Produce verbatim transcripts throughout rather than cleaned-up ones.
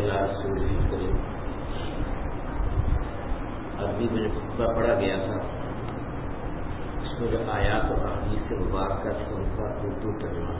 اللہ رسول کریم. عربی میں خطبہ پڑھا گیا تھا، اس میں جو آیات اور احادیث مبارکہ تھی ان کا اردو ترجمہ.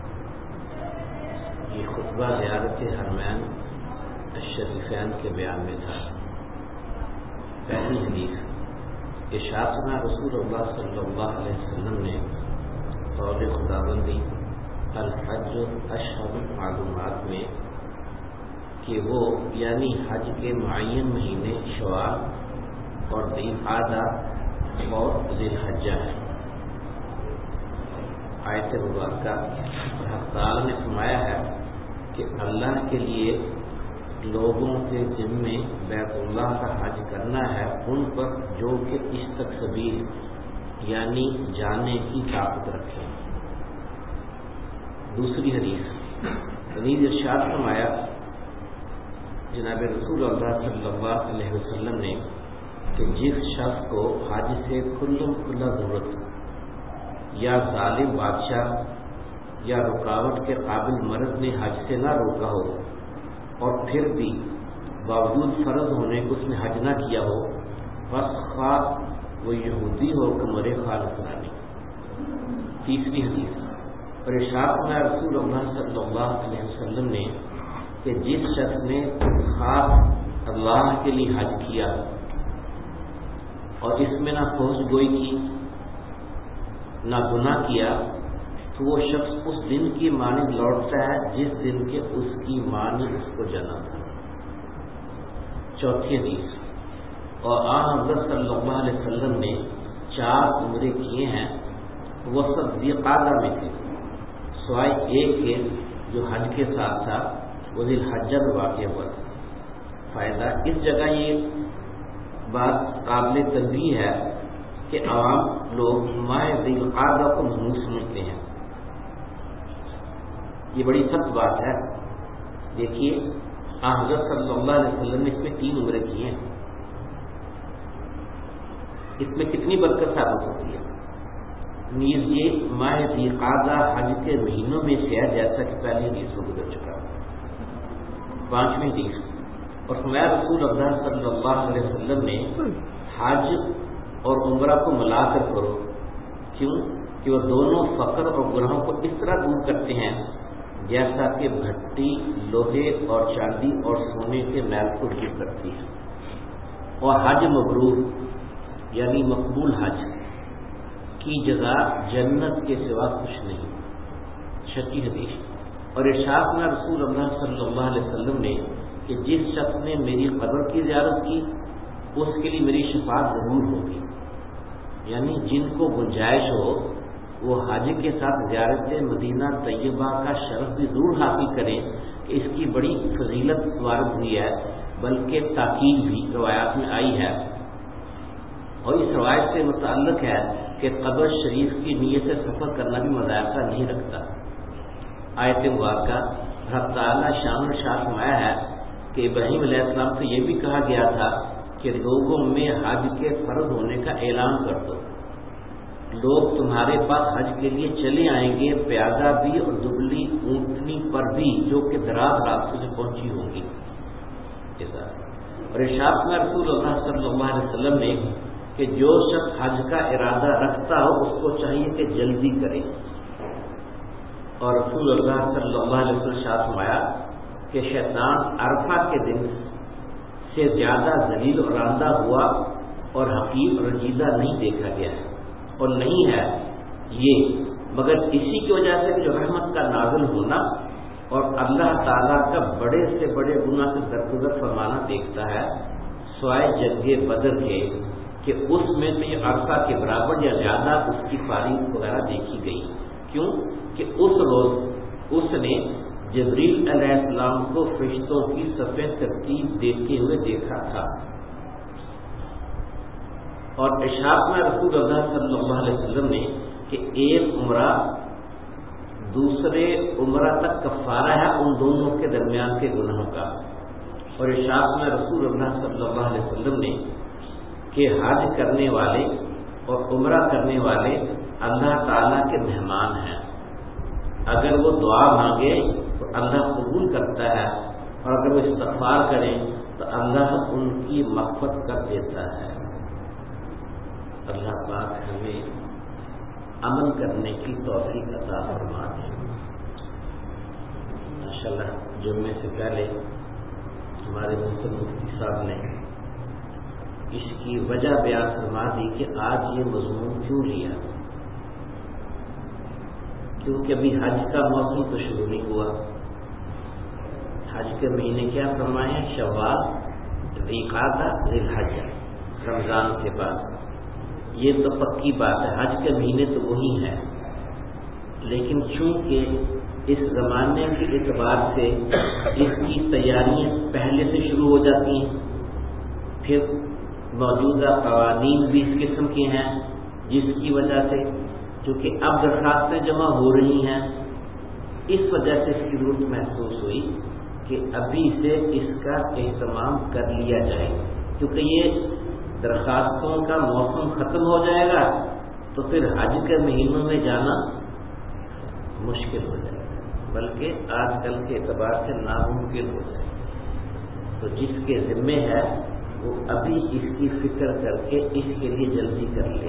یہ خطبہ زیارت حرمین الشریفین کے بیان میں تھا. پہلی حدیث ارشاد رسول اللہ صلی اللہ علیہ وسلم نے قول خداوندی الحج اشہر معلومات میں کہ وہ یعنی حج کے معین مہینے شوال اور ذی القعدہ اور ذی الحجہ ہے. آیت مبارکہ حق تعالی نے فرمایا ہے کہ اللہ کے لیے لوگوں کے ذمے بیت اللہ کا حج کرنا ہے ان پر جو کہ اس تک سبیل یعنی جانے کی طاقت رکھیں. دوسری حدیث حدیث ارشاد فرمایا جناب رسول اللہ صلی اللہ علیہ وسلم نے کہ جس شخص کو حج سے کھلم کھلا ضرورت یا ظالم بادشاہ یا رکاوٹ کے قابل مرد نے حج سے نہ روکا ہو اور پھر بھی باوجود فرض ہونے کو اس نے حج نہ کیا ہو بس خواہ وہ یہودی ہو کہ مرے خواہ نصرانی. تیسری حدیث اور ارشاد میں رسول اللہ صلی اللہ علیہ وسلم نے کہ جس شخص نے خاص اللہ کے لیے حج کیا اور اس میں نہ فوج گوئی کی نہ گناہ کیا تو وہ شخص اس دن کی مانند لوٹتا ہے جس دن کے اس کی ماں نے اس کو جنا تھا. چوتھی حدیث اور آن حضرت صلی اللہ علیہ وسلم نے چار عمرے کیے ہیں وہ سب ذی القعدہ میں تھے سوائے ایک کے جو حج کے ساتھ تھا وہ ذی الحجہ میں واقع ہوا تھا. فائدہ اس جگہ یہ بات قابل تنبیہ ہے کہ عوام لوگ ماہ ذی القعدہ کو ممنوع سمجھتے ہیں. یہ بڑی سخت بات ہے. دیکھیے حضرت صلی اللہ علیہ وسلم نے اس میں تین عمرے کیے ہیں. اس میں کتنی برکت ثابت ہوتی ہے. نیز یہ ماہ ذی القعدہ حج کے مہینوں میں سے ہے جیسا کہ پہلی حدیث میں گزر چکا. پانچویں حدیث اور فرمایا رسول اللہ صلی اللہ علیہ وسلم نے حج اور عمرہ کو ملا کر کرو. کیوں کہ وہ دونوں فقر اور گناہوں کو اس طرح دور کرتے ہیں جیسا کہ بھٹی لوہے اور چاندی اور سونے کے میل کو دور کرتی ہے. اور حج مبرور یعنی مقبول حج کی جزا جنت کے سوا کچھ نہیں. چھٹی حدیث اور ارشاد میں رسول اللہ صلی اللہ علیہ وسلم نے کہ جس شخص نے میری قبر کی زیارت کی اس کے لیے میری شفاعت ضرور ہوگی. یعنی جن کو گنجائش ہو وہ حج کے ساتھ زیارت مدینہ طیبہ کا شرف بھی ضرور حاصل کریں کہ اس کی بڑی فضیلت وارد ہوئی ہے بلکہ تاکید بھی روایات میں آئی ہے. اور اس روایت سے متعلق ہے کہ قبر شریف کی نیت سے سفر کرنا بھی مذائقہ نہیں رکھتا. آیت مبارکہ حق تعالی شان شاہ فرمایا ہے کہ ابراہیم علیہ السلام سے یہ بھی کہا گیا تھا کہ لوگوں میں حج کے فرض ہونے کا اعلان کر دو. لوگ تمہارے پاس حج کے لیے چلے آئیں گے پیادہ بھی اور دبلی اونٹنی پر بھی جو کہ دراز راستے سے پہنچی ہوں گی. اور ارشاد میں رسول اللہ صلی اللہ علیہ وسلم نے کہ جو شخص حج کا ارادہ رکھتا ہو اس کو چاہیے کہ جلدی کرے. اور رسول اللہ صلی اللہ علیہ وسلم شاہ فرمایا کہ شیطان عرفہ کے دن سے زیادہ ذلیل اور راندہ ہوا اور حقیر اور رنجیدہ نہیں دیکھا گیا ہے اور نہیں ہے یہ مگر اسی کی وجہ سے جو رحمت کا نازل ہونا اور اللہ تعالیٰ کا بڑے سے بڑے گناہ سے درگزر فرمانا دیکھتا ہے سوائے جنگ بدر کے کہ اس میں تو یہ عرصہ کے برابر یا زیادہ اس کی تاریخ وغیرہ دیکھی گئی. کیوں کہ اس روز اس نے جبریل علیہ السلام کو فرشتوں کی صفیں ترتیب دیتے ہوئے دیکھا تھا. اور ارشاد میں رسول اللہ صلی اللہ علیہ وسلم نے کہ ایک عمرہ دوسرے عمرہ تک کفارہ ہے ان دونوں کے درمیان کے گناہوں کا. اور ارشاد میں رسول اللہ صلی اللہ علیہ وسلم نے کہ حج کرنے والے اور عمرہ کرنے والے اللہ تعالیٰ کے مہمان ہیں. اگر وہ دعا مانگے تو اللہ قبول کرتا ہے اور اگر وہ استغفار کریں تو اللہ ان کی مغفرت کر دیتا ہے۔ اللہ پاک ہمیں عمل کرنے کی توفیق عطا فرما دے۔ ماشاءاللہ جمعے سے پہلے ہمارے محترم مفتی صاحب نے اس کی وجہ بیان فرما دی کہ آج یہ مضمون کیوں لیا، کیونکہ ابھی حج کا موسم تو شروع نہیں ہوا۔ حج کے مہینے کیا فرمائے ہیں؟ شوال، ذوالقعدہ، ذی الحجہ، رمضان کے بعد۔ یہ تو پکی بات ہے، حج کے مہینے تو وہی ہیں، لیکن چونکہ اس زمانے کے اعتبار سے اس کی تیاریاں پہلے سے شروع ہو جاتی ہیں، پھر موجودہ قوانین بھی اس قسم کے ہیں جس کی وجہ سے چونکہ اب درخواستیں جمع ہو رہی ہیں، اس وجہ سے اس کی ضرورت محسوس ہوئی کہ ابھی سے اس کا اہتمام کر لیا جائے، کیونکہ یہ درخواستوں کا موسم ختم ہو جائے گا تو پھر حج کے مہینوں میں جانا مشکل ہو جائے گا، بلکہ آج کل کے اعتبار سے ناممکن ہو جائے گا۔ تو جس کے ذمے ہے وہ ابھی اس کی فکر کر کے اس کے لیے جلدی کر لے۔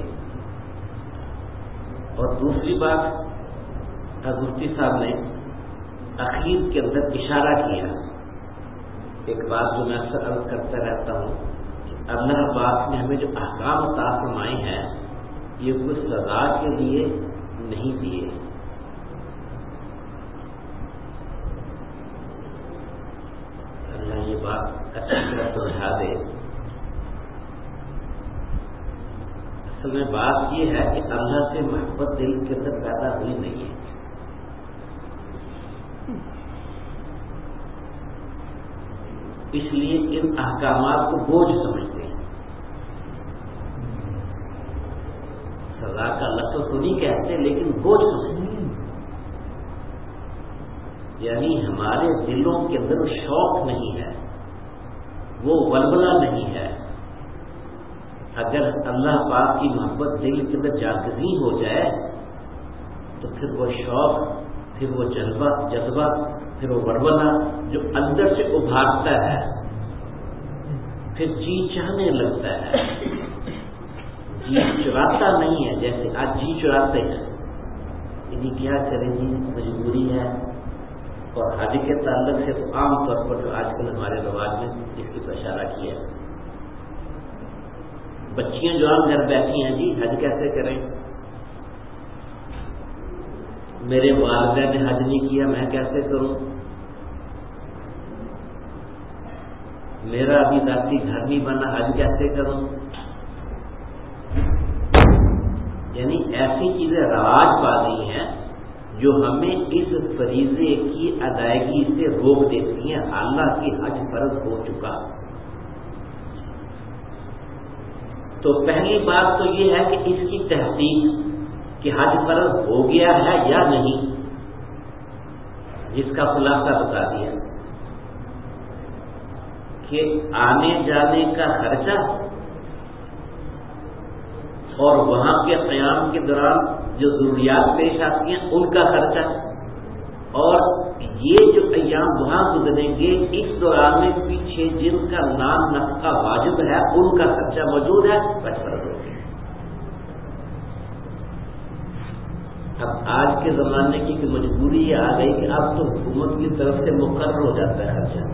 اور دوسری بات، مفتی صاحب نے اخیر کے اندر اشارہ کیا، ایک بات جو میں اکثر عرض کرتا رہتا ہوں کہ اللہ پاک نے ہمیں جو احکام عطا فرمائے ہیں یہ کوئی سزا کے لیے نہیں دیے، اللہ یہ بات اچھی طرح سمجھا دے۔ اصل میں بات یہ ہے کہ اللہ سے محبت دل کے اندر پیدا ہوئی نہیں ہے، اس لیے ان احکامات کو بوجھ سمجھتے ہیں۔ سزا کا لفظ تو نہیں کہتے لیکن بوجھ سمجھتے ہیں، یعنی ہمارے دلوں کے اندر شوق نہیں ہے، وہ ولولہ نہیں ہے۔ اگر اللہ پاک کی محبت دل کے اندر جاگزی ہو جائے تو پھر وہ شوق، پھر وہ جذبہ جذبہ پھر وہ ولولہ جو اندر سے ابھارتا ہے، پھر جی چاہنے لگتا ہے، جی چراتا نہیں ہے جیسے آج جی چراتے ہیں، یعنی کیا کریں جی مجبوری ہے۔ اور حج کے تعلق سے تو عام طور پر جو آج کل ہمارے رواج میں اس کی اشارہ کیا ہے، بچیاں جو عام گھر بیٹھی ہیں جی حج کیسے کریں، میرے والدین نے حج نہیں کیا میں کیسے کروں، میرا ابھی ذاتی گھر نہیں بنا حج کیسے کروں، یعنی ایسی چیزیں رواج پا گئی ہیں جو ہمیں اس فریضے کی ادائیگی سے روک دیتی ہیں، حالانکہ حج فرض ہو چکا۔ تو پہلی بات تو یہ ہے کہ اس کی تحقیق کہ حج فرض ہو گیا ہے یا نہیں، جس کا خلاصہ بتا دیا کہ آنے جانے کا خرچہ اور وہاں کے قیام کے دوران جو ضروریات پیش آتی ہیں ان کا خرچہ، اور یہ جو ایام وہاں گزریں گے اس دوران میں پیچھے جن کا نام نفقہ واجب ہے ان کا خرچہ موجود ہے، بس فرض ہو گیا۔ اب آج کے زمانے کی کہ مجبوری یہ آ گئی کہ اب تو حکومت کی طرف سے مقرر ہو جاتا ہے خرچہ،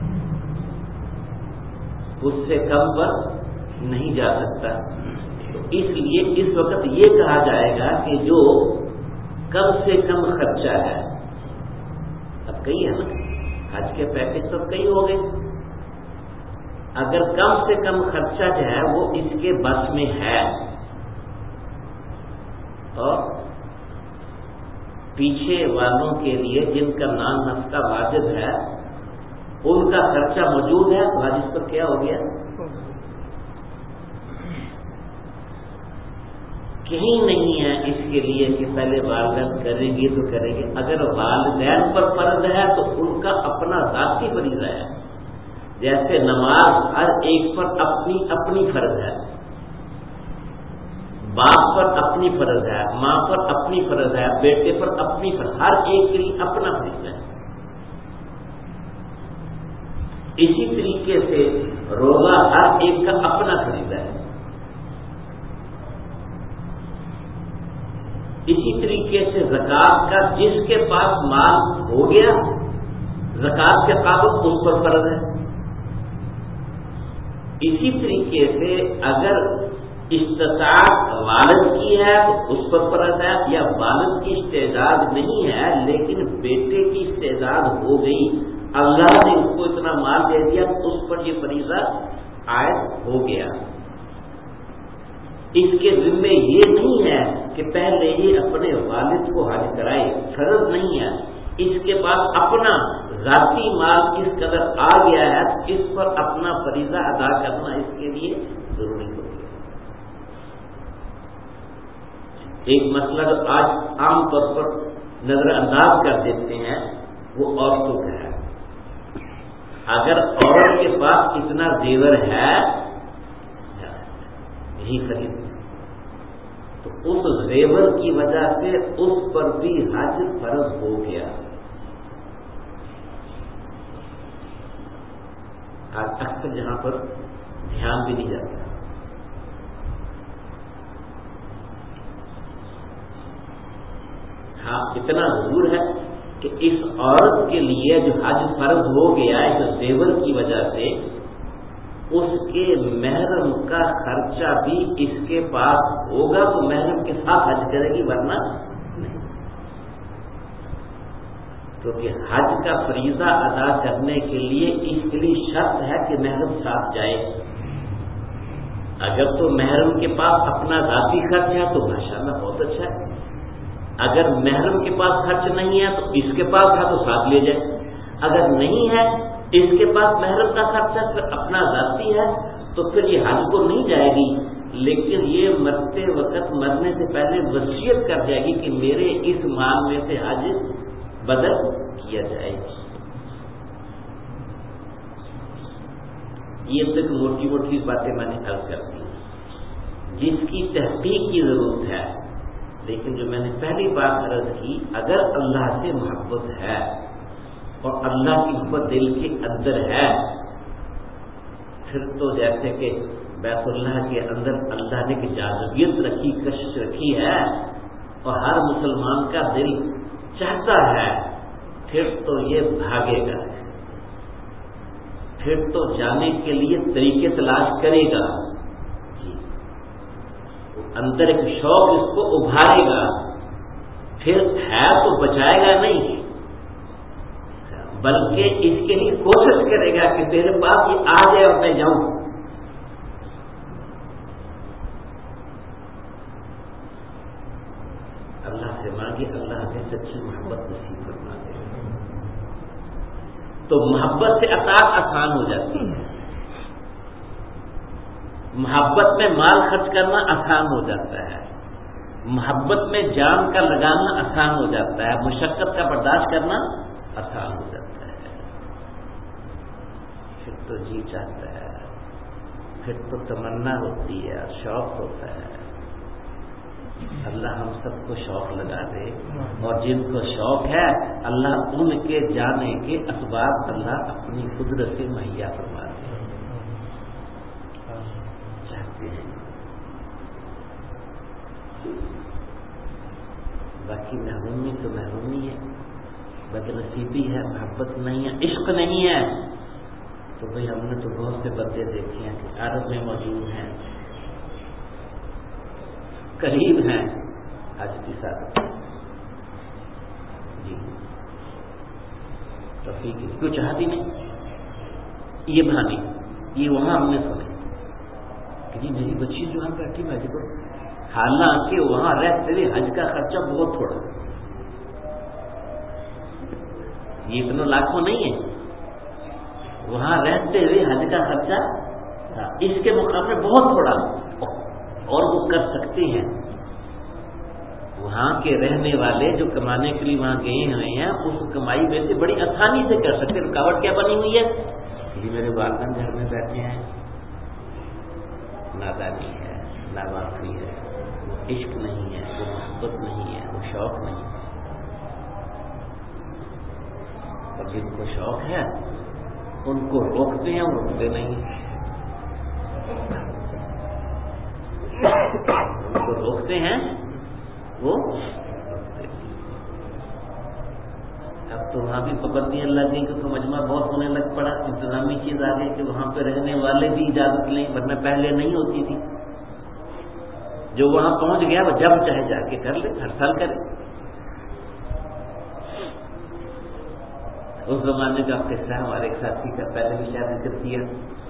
اس سے کم پر نہیں جا سکتا، تو اس لیے اس وقت یہ کہا جائے گا کہ جو کم سے کم خرچہ ہے، اب کئی ہے نا حج کے پیکج تو کئی ہو گئے، اگر کم سے کم خرچہ جو ہے وہ اس کے بس میں ہے اور پیچھے والوں کے لیے جن کا نام نفقہ واجب ہے ان کا خرچہ موجود ہے، تو حج اس پر کیا ہو گیا، کہیں نہیں ہے اس کے لیے کہ پہلے والدین کریں گے تو کریں گے۔ اگر والدین پر فرض ہے تو ان کا اپنا ذاتی فریضہ ہے، جیسے نماز ہر ایک پر اپنی اپنی فرض ہے، باپ پر اپنی فرض ہے، ماں پر اپنی فرض ہے، بیٹے پر اپنی فرض، ہر ایک کے لیے اپنا فریضہ ہے۔ اسی طریقے سے روزہ ہر ایک کا اپنا فریضہ ہے. اسی طریقے سے زکوٰۃ کا جس کے پاس مال ہو گیا زکوٰۃ کے قابل اس پر فرض ہے. اسی طریقے سے اگر استطاعت والد کی ہے تو اس پر فرض ہے، یا والد کی استعداد نہیں ہے لیکن بیٹے کی استعداد ہو گئی، اللہ نے اس کو اتنا مال دے دیا تو اس پر یہ فریضہ عائد ہو گیا. اس کے ذمے یہ نہیں ہے کہ پہلے ہی اپنے والد کو حج کرائے، فرض نہیں ہے. اس کے بعد اپنا ذاتی مال کس قدر آ گیا ہے تو اس پر اپنا فریضہ ادا کرنا اس کے لیے ضروری ہو گیا. ایک مسئلہ جو آج عام طور پر نظر انداز کر دیتے ہیں وہ عورتوں کا ہے. اگر عورت کے پاس اتنا زیور ہے یہی خرید تو اس زیور کی وجہ سے اس پر بھی حج فرض ہو گیا. آج اکثر جہاں پر دھیان بھی نہیں جاتا. ہاں اتنا ضرور ہے کہ اس عورت کے لیے جو حج فرض ہو گیا اس زیور کی وجہ سے اس کے محرم کا خرچہ بھی اس کے پاس ہوگا تو محرم کے ساتھ حج کرے گی، ورنہ نہیں. کیونکہ حج کا فریضہ ادا کرنے کے لیے اس کے لیے شرط ہے کہ محرم ساتھ جائے. اگر تو محرم کے پاس اپنا ذاتی خرچ ہے تو ماشاءاللہ بہت اچھا ہے. اگر محرم کے پاس خرچ نہیں ہے تو اس کے پاس ہے تو ساتھ لے جائے. اگر نہیں ہے اس کے پاس محرم کا خرچہ پھر اپنا ذاتی ہے تو پھر یہ حج کو نہیں جائے گی، لیکن یہ مرتے وقت مرنے سے پہلے وصیت کر جائے گی کہ میرے اس مال میں سے حج بدل کیا جائے. یہ تک موٹی موٹی باتیں میں نے عرض کر دی جس کی تحقیق کی ضرورت ہے. لیکن جو میں نے پہلی بات عرض کی، اگر اللہ سے محبت ہے اور اللہ کی محبت دل کے اندر ہے پھر تو جیسے کہ بیت اللہ کے اندر اللہ نے کی جاذبیت رکھی، کشش رکھی ہے اور ہر مسلمان کا دل چاہتا ہے، پھر تو یہ بھاگے گا، پھر تو جانے کے لیے طریقے تلاش کرے گا. اندر ایک شوق اس کو ابھارے گا، پھر ہے تو بچائے گا نہیں بلکہ اس کے لیے کوشش کرے گا کہ میرے پاس یہ آ جائے اور میں جاؤں. اللہ سے مانگے اللہ سے سچی محبت نصیب فرما دے تو محبت سے اطاعت آسان ہو جاتی ہے. محبت میں مال خرچ کرنا آسان ہو جاتا ہے، محبت میں جان کا لگانا آسان ہو جاتا ہے، مشقت کا برداشت کرنا آسان ہو جاتا ہے. پھر تو جی چاہتا ہے، پھر تو تمنا ہوتی ہے، شوق ہوتا ہے. اللہ ہم سب کو شوق لگا دے اور جن کو شوق ہے اللہ ان کے جانے کے اسباب اللہ اپنی قدرت سے مہیا فرما دے. باقی محرومی تو محرومی ہے، بدنصیبی ہے، محبت نہیں ہے، عشق نہیں ہے. تو بھئی ہم نے تو بہت سے بندے دیکھے ہیں کہ عرب میں موجود ہیں، قریب ہیں حج کے ساتھ جی توفیق کیوں چاہتی نہیں. یہ بہانے یہ وہاں ہم نے سنے کہ جی میری بچی جو ہم بیٹھی میں حج کو، حالانکہ وہاں رہتے ہوئے حج کا خرچہ بہت تھوڑا، یہ اتنا لاکھوں نہیں ہے، وہاں رہتے ہوئے حج کا خرچہ اس کے مقابلے بہت تھوڑا اور وہ کر سکتے ہیں. وہاں کے رہنے والے جو کمانے کے لیے وہاں گئے ہوئے ہیں اس کمائی میں سے بڑی آسانی سے کر سکتے. رکاوٹ کیا بنی ہوئی ہے جی میرے والدین گھر میں بیٹھے ہیں، نادانی ہے، لاواقفی ہے، وہ عشق نہیں ہے، وہ محبت نہیں ہے، وہ شوق نہیں ہے. اور جن کو شوق ہے ان کو روکتے ہیں، روکتے نہیں ہیں، ان کو روکتے ہیں وہ روکتے نہیں۔ اب تو وہاں بھی پابندیاں لگ گئی کیونکہ مجمع بہت ہونے لگ پڑا، انتظامی چیز آ گئی کہ وہاں پہ رہنے والے بھی اجازت لیں، ورنہ پہلے نہیں ہوتی تھی۔ جو وہاں پہنچ گیا وہ جب چاہے جا کے کر لے، ہر سال کرے۔ اس زمانے کا قصہ ہمارے ایک ساتھی کا پہلے بھی شاید ذکر کیا،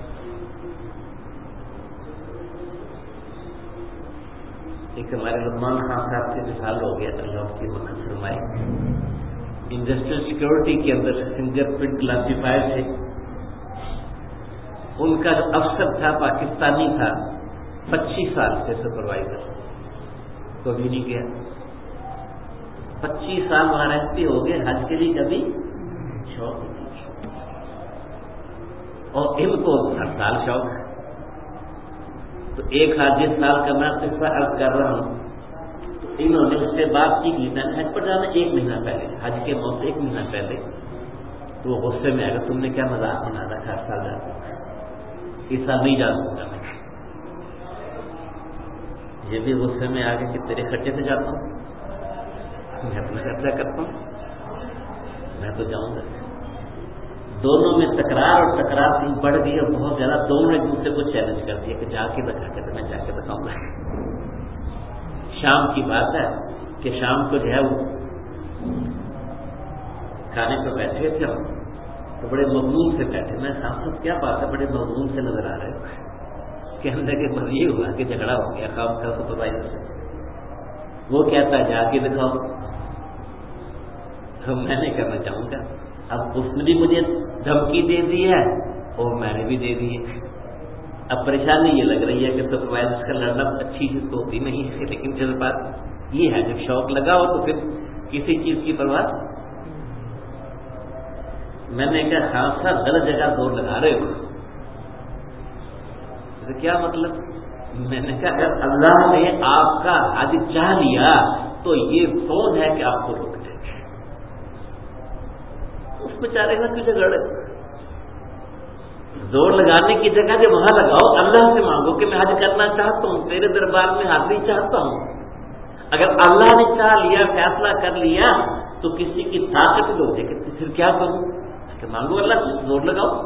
ایک ہمارے لقمان خان صاحب سے مثال ہو گیا، اللہ کی مدد فرمائے، انڈسٹریل سیکورٹی کے اندر فنگر پرنٹ کلاسیفائر تھے، ان کا جو افسر تھا پاکستانی تھا، پچیس سال سے سپروائزر، کبھی نہیں گیا، پچیس سال وہاں رہتے ہو گئے، حج کے لیے کبھی شوق نہیں، اور ان کو ہر سال شوق ہے۔ تو ایک حج سال کا میں قصہ عرض کر رہا ہوں، تو انہوں نے اس سے بات کی کہ میں نے حج پر جانا ایک مہینہ پہلے، حج کے موقع ایک مہینہ پہلے، تو وہ غصے میں آئے گا، تم نے کیا مذاق بنا رکھا، ہر سال جاتا ہوں، اس سال نہیں جا سکتا میں۔ یہ بھی غصے میں آ گئے کہ تیرے خرچے سے جاتا ہوں، میں اپنا خرچہ کرتا ہوں، میں تو جاؤں گا۔ دونوں میں تکرار اور تکرار بڑھ گئی اور بہت زیادہ، دونوں نے ایک دوسرے کو چیلنج کر دیا کہ جا کے دکھا کے، میں جا کے دکھاؤں گا۔ شام کی بات ہے کہ شام کو جو ہے وہ کھانے پہ بیٹھے تھے ہم، تو بڑے مضمون سے بیٹھے، میں صاحب صاحب کیا بات ہے، بڑے مضمون سے نظر آ رہے ہو، کہ اندر کے بس یہ ہوا کہ جھگڑا ہو گیا کام کا سپروائزر سے، وہ کہتا ہے جا کے دکھاؤ، تو میں نہیں کرنا چاہوں گا۔ اب اس نے بھی مجھے دھمکی دے دی ہے اور میں نے بھی دے دی ہے، اب پریشانی یہ لگ رہی ہے کہ سپروائزر کا لڑنا اچھی چیز تو ہوتی نہیں ہے، لیکن جذبات یہ ہے، جب شوق لگا ہو تو پھر کسی چیز کی پرواہ۔ میں نے کہا خاص صاحب غلط جگہ زور لگا رہے ہو، کیا مطلب؟ میں نے کہا اگر اللہ نے آپ کا حج چاہ لیا تو یہ فوج ہے کہ آپ کو روک دے گا، اس بیچارے کا کیوں جھگڑے؟ زور لگانے کی جگہ جو وہاں لگاؤ، اللہ سے مانگو کہ میں حج کرنا چاہتا ہوں، تیرے دربار میں حاضری چاہتا ہوں۔ اگر اللہ نے چاہ لیا، فیصلہ کر لیا، تو کسی کی طاقت ہو جائے کہ پھر کیا کروں، کہ مانگو اللہ سے، زور لگاؤ۔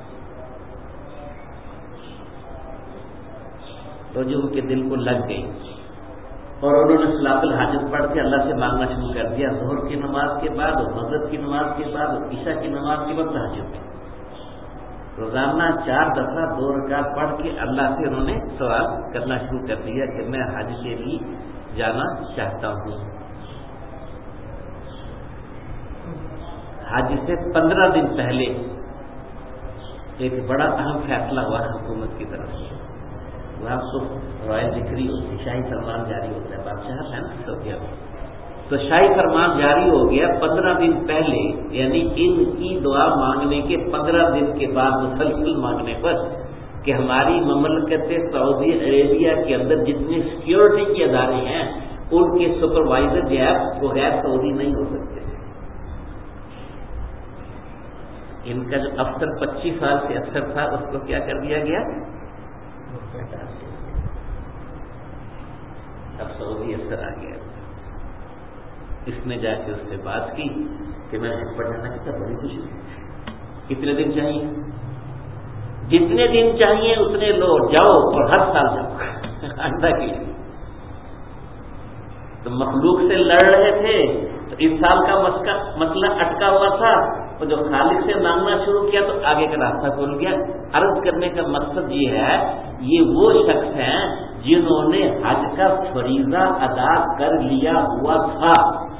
تو جو ان کے دل کو لگ گئی اور انہوں نے صلاۃ الحاجت پڑھ کے اللہ سے مانگنا شروع کر دیا، ظہر کی نماز کے بعد اور مغرب کی نماز کے بعد اور عشاء کی نماز کے بعد تہجد، روزانہ چار دفعہ دو رکعت پڑھ کے اللہ سے انہوں نے سوال کرنا شروع کر دیا کہ میں حج کے لیے جانا چاہتا ہوں۔ حج سے پندرہ دن پہلے ایک بڑا اہم فیصلہ ہوا حکومت کی طرف سے، وہ آپ کو رائے ذکری ہوتی، شاہی فرمان جاری ہوتا ہے، بادشاہ ہے نا سعودیہ میں، تو شاہی فرمان جاری ہو گیا پندرہ دن پہلے، یعنی ان کی دعا مانگنے کے پندرہ دن کے بعد مسلسل مانگنے پر، کہ ہماری مملکت سعودی عربیہ کے اندر جتنے سیکیورٹی کے ادارے ہیں ان کے سپروائزر جو ہے وہ غیر سعودی نہیں ہو سکتے۔ ان کا جو افسر پچیس سال سے افسر تھا اس کو کیا کر دیا گیا، اب سعودی افسر آ گیا۔ اس نے جا کے اس سے بات کی کہ میں حج پر جانا چاہتا، بڑی خوشی، کتنے دن چاہیے؟ جتنے دن چاہیے اتنے لو، جاؤ اور ہر سال جاؤ اللہ کے لیے۔ تو مخلوق سے لڑ رہے تھے تو اس سال کا مسئلہ اٹکا ہوا تھا، اور جو خالق سے مانگنا شروع کیا تو آگے کا راستہ کھل گیا۔ عرض کرنے کا مقصد یہ ہے، یہ وہ شخص ہیں جنہوں نے حج کا فریضہ ادا کر لیا ہوا تھا۔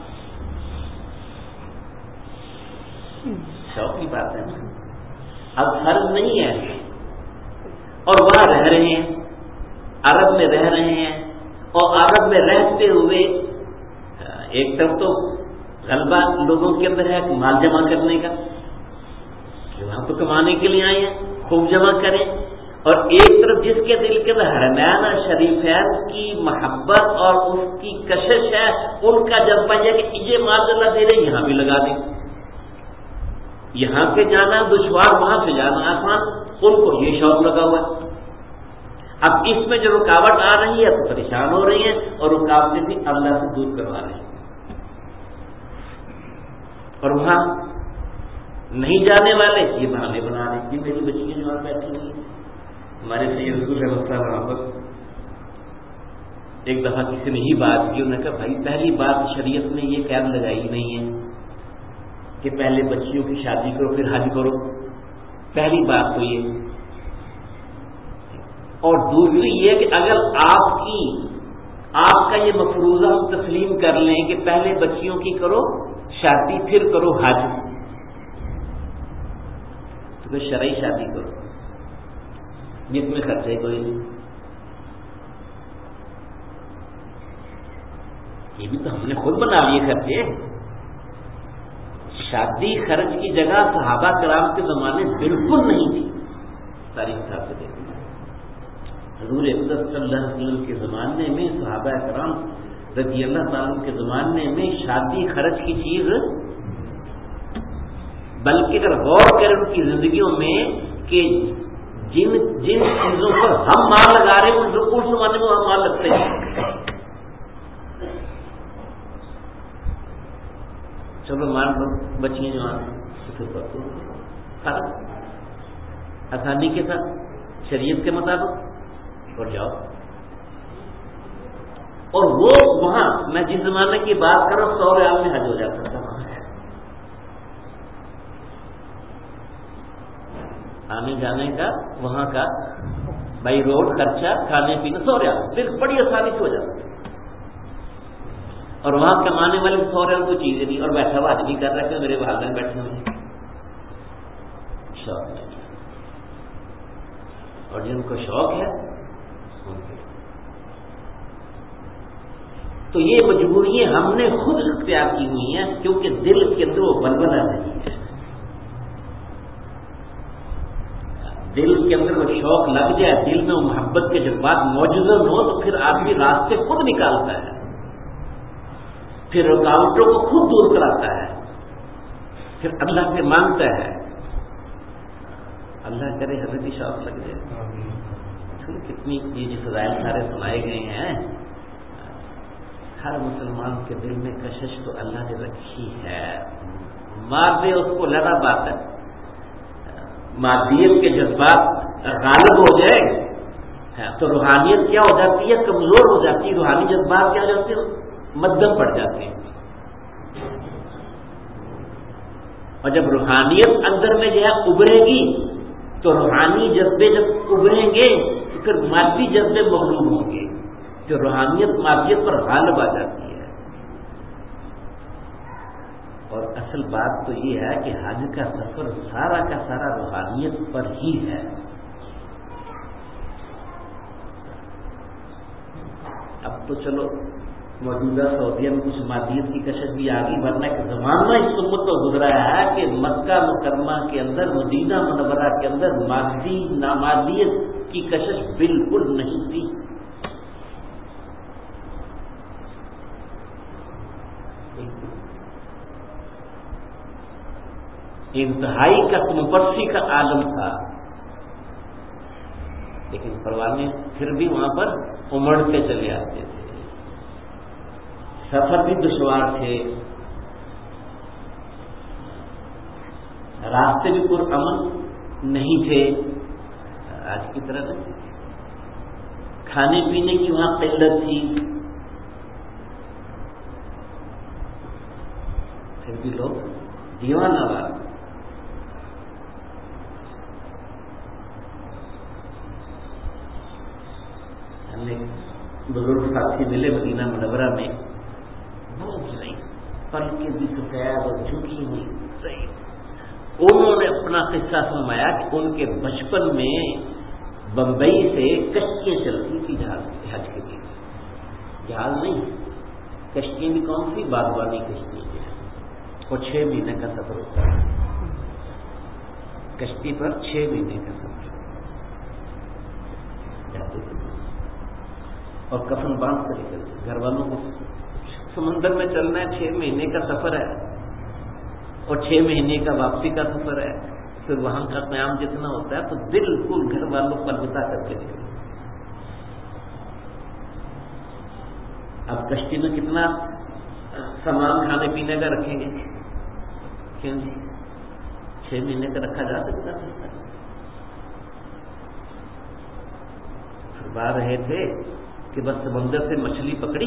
شوق کی بات ہے نا، اب فرض نہیں ہے، اور وہاں رہ رہے ہیں، عرب میں رہ رہے ہیں، اور عرب میں رہتے ہوئے ایک طرف تو غلبہ لوگوں کے اندر ہے مال جمع کرنے کا، کہ وہاں تو کمانے کے لیے آئے ہیں، خوب جمع کریں، اور ایک طرف جس کے دل کے اندر حرمین شریفین کی محبت اور اس کی کشش ہے، ان کا جذبہ یہ کہ یہ مال اللہ دے رہے یہاں بھی لگا دیں۔ یہاں سے جانا دشوار، وہاں سے جانا آسان، ان کو یہ شوق لگا ہوا ہے۔ اب اس میں جو رکاوٹ آ رہی ہے تو پریشان ہو رہی ہیں، اور رکاوٹیں بھی اللہ سے دور کروا رہے ہیں، اور وہاں نہیں جانے والے یہ بہانے بنا رہے ہیں۔ میری بچیاں جو وہاں بیٹھی ہوئی ہیں، ہمارے سید رسول احمد صاحب وہاں پر ایک دفعہ کسی نے ہی بات کی، انہوں نے کہا بھائی پہلی بات شریعت نے یہ قید لگائی نہیں ہے کہ پہلے بچیوں کی شادی کرو پھر حج کرو، پہلی بات تو یہ، اور دوسری یہ کہ اگر آپ کی آپ کا یہ مفروضہ تسلیم کر لیں کہ پہلے بچیوں کی کرو شادی پھر کرو حج، تو پھر شرعی شادی کرو جس میں خرچے کوئی نہیں۔ یہ بھی تو ہم نے خود بنا لیے خرچے۔ شادی خرچ کی جگہ صحابہ کرام کے زمانے بالکل نہیں تھی، تاریخ صاحب سے دیکھیں حضور اقدس صلی اللہ علیہ وسلم کے زمانے میں صحابہ کرام رضی اللہ تعالیٰ کے زمانے میں شادی خرچ کی چیز، بلکہ اگر غور کریں ان کی زندگیوں میں کہ جن جن چیزوں پر ہم مال لگا رہے ہیں اس زمانے میں ہم مال لگتے ہیں۔ چلو مان لو بچیاں جو آ آسانی کے ساتھ شریعت کے مطابق اور جاؤ، اور وہ وہاں میں جس زمانے کی بات کر رہا ہوں سو ریال میں حج ہو جاتا تھا، آنے جانے کا وہاں کا بائی روڈ خرچہ کھانے پینے سو ریال پھر بڑی آسانی سے ہو جاتا تھا، اور وہاں کمانے والے سو ریال کوئی چیزیں نہیں، اور بیٹھا ہوا حج نہیں کر رہا کہ میرے والدین بیٹھے ہوئے شوق نہیں، اور جن کو شوق ہے تو یہ مجبوریاں ہم نے خود اختیار کی ہوئی ہیں، کیونکہ دل کے اندر وہ بلبلہ نہیں ہے، دل کے اندر وہ شوق لگ جائے، دل میں وہ محبت کے جذبات موجود ہو تو پھر آدمی راستے خود نکالتا ہے، پھر رکاوٹوں کو خود دور کراتا ہے، پھر اللہ سے مانگتا ہے، اللہ کرے ہمیں بھی شوق لگ جائے۔ کتنی یہ فضائل سارے سنائے گئے ہیں، ہر مسلمان کے دل میں کشش تو اللہ نے رکھی ہے، مار دے اس کو لگا بات ہے، مادیت کے جذبات غالب ہو جائے تو روحانیت کیا ہو جاتی ہے، کمزور ہو جاتی ہے، روحانی جذبات کیا ہو جاتے ہیں، مدھم پڑ جاتے ہیں، اور جب روحانیت اندر میں جو ہے ابھرے گی تو روحانی جذبے جب ابھریں گے تو پھر مادی جذبے مغلوب ہوں گے، جو روحانیت مادیت پر غالب آ جاتی ہے۔ اور اصل بات تو یہ ہے کہ حج کا سفر سارا کا سارا روحانیت پر ہی ہے۔ اب تو چلو موجودہ سعودیہ میں کچھ مادیت کی کشش بھی آ گئی، ورنہ کہ زمانہ اس امت کو گزرا ہے کہ مکہ مکرمہ کے اندر، مدینہ منورہ کے اندر مادی نامادیت کی کشش بالکل نہیں تھی۔ انتہائی قسم پرسی کا عالم تھا، لیکن پروانے پھر بھی وہاں پر امڑتے چلے آتے تھے، سفر بھی دشوار تھے، راستے بھی پرامن نہیں تھے آج کی طرح نہیں، کھانے پینے کی وہاں قلت تھی، پھر بھی لوگ دیوانہ بات۔ ہم نے بزرگ ساتھی ملے مدینہ منورہ میں، بہت صحیح، پل کے بھی سفید اور جھکی ہوئی صحیح، انہوں نے اپنا قصہ سنایا کہ ان کے بچپن میں بمبئی سے کشتیاں چلتی تھی جہاز حج کے لیے، جہاز نہیں، کشتیاں بھی کون سی باغبانی کشتی ہے، اور چھ مہینے کا سفر ہوتا ہے کشتی پر، چھ مہینے کا سفر جاتے تھے، اور کفن باندھ کر نکلتے، گھر والوں کو سمندر میں چلنا ہے، چھ مہینے کا سفر ہے، اور چھ مہینے کا واپسی کا سفر ہے، پھر وہاں کا قیام جتنا ہوتا ہے تو بالکل گھر والوں پر بتا کر کے نکلے۔ اب کشتی میں کتنا سامان کھانے پینے کا رکھیں گے؟ کیوں جی چھ مہینے کا رکھا جا سکتا ہے۔ فرما رہے تھے کہ بس سمندر سے مچھلی پکڑی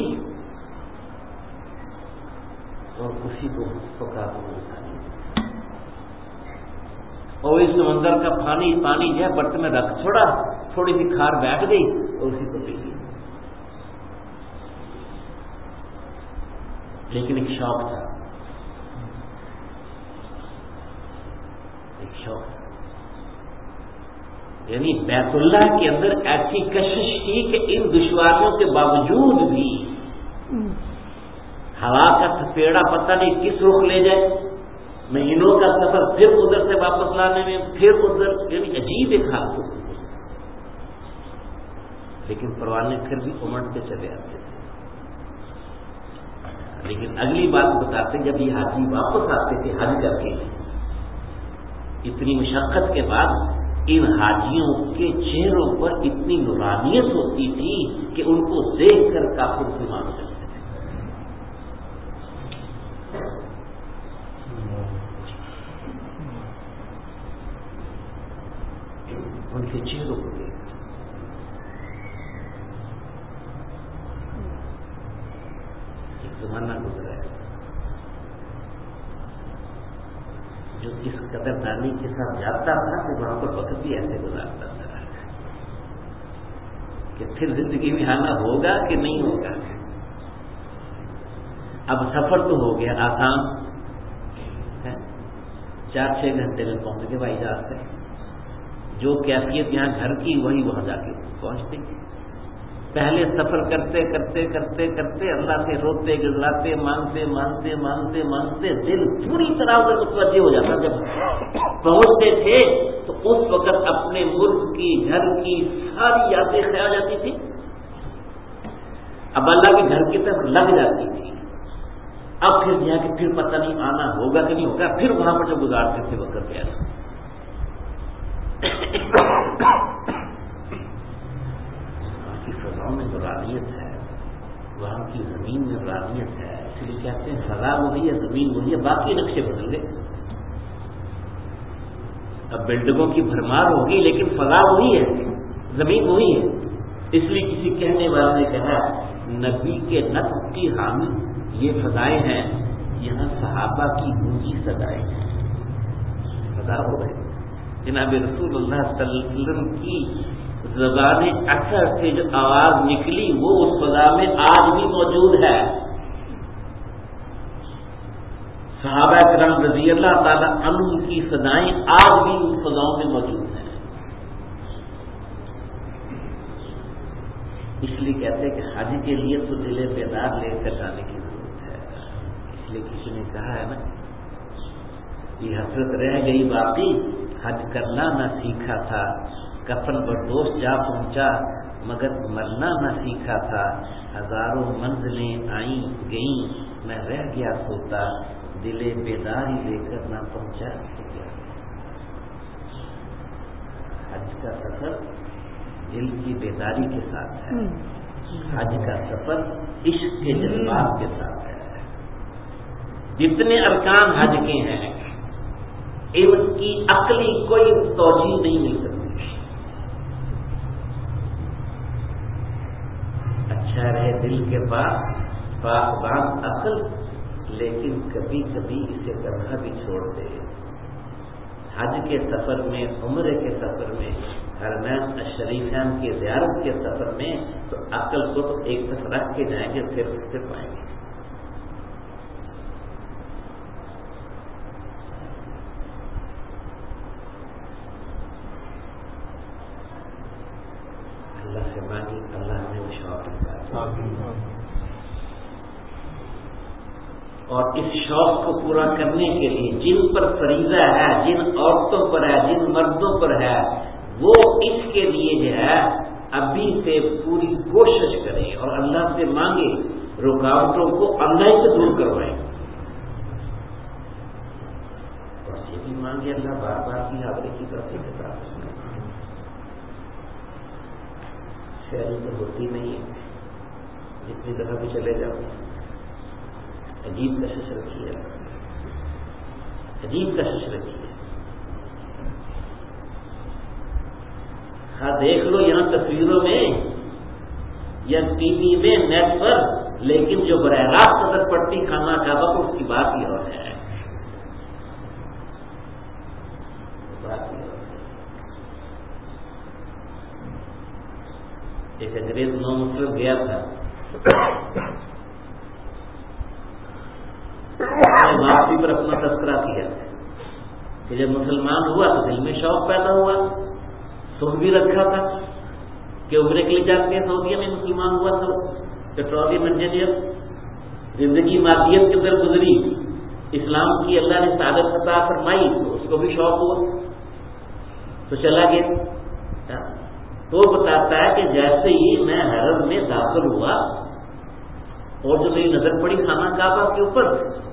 اور اسی کو پکا دیا، اور اس سمندر کا پانی پانی جو ہے برتن میں رکھ چھوڑا، تھوڑی سی کھار بیٹھ گئی اور اسی کو پی لی۔ لیکن ایک شوق تھا، ایک شوق تھا، یعنی بیت اللہ کے اندر ایسی کشش تھی کہ ان دشواریوں کے باوجود بھی ہوا کا تھپیڑا پتہ نہیں کس رخ لے جائے، مہینوں کا سفر، پھر ادھر سے واپس لانے میں، پھر ادھر، یعنی عجیب ایک حال کو، لیکن پروانے پھر بھی امڑتے چلے آتے تھے۔ لیکن اگلی بات بتاتے، جب یہ حاجی واپس آتے تھے حج کر کے، اتنی مشقت کے بعد ان حاجیوں کے چہروں پر اتنی نورانیت ہوتی تھی کہ ان کو دیکھ کر کافر مسلمان کرتے تھے۔ ان کے چہروں کو دیکھ ایک زمانہ گزرا ہے جو اس قدر دانی کے ساتھ جاتا تھا کہ وہاں پر وقت بھی ایسے گزارتا تھا کہ پھر زندگی میں آنا ہوگا کہ نہیں ہوگا۔ اب سفر تو ہو گیا آسان، چار چھ گھنٹے میں پہنچ گئے بھائی جہاز سے، جو کیفیت یہاں گھر کی وہی وہاں جا کے پہنچتے۔ پہلے سفر کرتے کرتے کرتے کرتے اللہ سے روتے گڑاتے مانگتے مانگتے مانگتے مانگتے دل پوری طرح سے متوجہ ہو جاتا۔ جب پہنچتے تھے تو اس وقت اپنے ملک کی، گھر کی ساری یادیں خیال جاتی تھی، اب اللہ کے گھر کی طرف لگ جاتی تھی۔ اب پھر جا کہ پھر پتہ نہیں آنا ہوگا کہ نہیں ہوگا، پھر وہاں پر جو گزارتے تھے وقت کیا میں نورانیت ہے، وہاں کی زمین میں نورانیت ہے، اس لیے کہتے ہیں فضا وہی ہے، زمین وہی ہے، باقی نقشے بدل گئے۔ اب بلڈنگوں کی بھرمار ہوگی لیکن فضا وہی ہے، زمین وہی ہے۔ اس لیے کسی کہنے والے نے کہا نبی کے نطق کی حامل یہ فضائیں ہیں، یہاں صحابہ کی اونچی صدائیں ہیں، فضا ہو گئے۔ جناب رسول اللہ صلی اللہ علیہ وسلم کی زبان اثر سے جو آواز نکلی وہ اس فضا میں آج بھی موجود ہے۔ صحابہ کرام رضی اللہ تعالی عنہ کی صدائیں آج بھی ان فضاؤں میں موجود ہیں۔ اس لیے کہتے ہیں کہ حج کے لیے تو دل بیدار لے کر جانے کی ضرورت ہے۔ اس لیے کسی نے کہا ہے نا، یہ حسرت رہ گئی باقی، حج کرنا نہ سیکھا تھا، کفن بردوش جا پہنچا مگر مرنا نہ سیکھا تھا، ہزاروں منزلیں آئیں گئیں میں رہ گیا سوتا، دل بیداری لے کر نہ پہنچا گیا۔ حج کا سفر دل کی بیداری کے ساتھ ہے، حج کا سفر عشق کے جذبات کے ساتھ ہے۔ جتنے ارکان حج کے ہیں ان کی عقلی کوئی توجیہ نہیں مل سکتی۔ اچھا رہے دل کے پاس پاک باز عقل، لیکن کبھی کبھی اسے کرنا بھی چھوڑ دے۔ حج کے سفر میں، عمرے کے سفر میں، حرمین الشریفین کی زیارت کے سفر میں تو عقل کو تو ایک طرف رکھ کے جائیں گے، پھر اس سے پائیں گے۔ اللہ سے مانگی اللہ ہمیں وہ شوق نکالے، اور اس شوق کو پورا کرنے کے لیے جن پر فریضہ ہے، جن عورتوں پر ہے، جن مردوں پر ہے، وہ اس کے لیے جو ہے ابھی سے پوری کوشش کریں اور اللہ سے مانگے رکاوٹوں کو اللہ سے دور کروائیں۔ یہ اللہ بار بار کی حاضری کی طرف سے کتاب شہری تو ہوتی نہیں ہے، جتنی طرح بھی چلے جاؤ عجیب کشش رکھی ہے، عجیب کشش رکھی ہے. ہاں دیکھ لو یہاں تصویروں میں یا ٹی وی میں نیٹ پر، لیکن جو براہ راست نظر پڑتی خانہ کعبہ کو اس کی بات ہی اور ہے. بات ہی اور ہے. ایک انگریز نو مسلم گیا تھا، معافی پر اپنا تذکرہ کیا کہ جب مسلمان ہوا تو دل میں شوق پیدا ہوا، سن بھی رکھا تھا کہ عمرے کے لیے جاتے ہیں سعودیہ میں، مسلمان ہوا تو پیٹرولیم انجینئر، زندگی مادیت کے اندر گزری، اسلام کی اللہ نے سعادت عطا فرمائی تو اس کو بھی شوق ہوا تو چلا گیا. تو بتاتا ہے کہ جیسے ہی میں حرم میں داخل ہوا اور جو میری نظر پڑی خانہ کعبہ کے اوپر،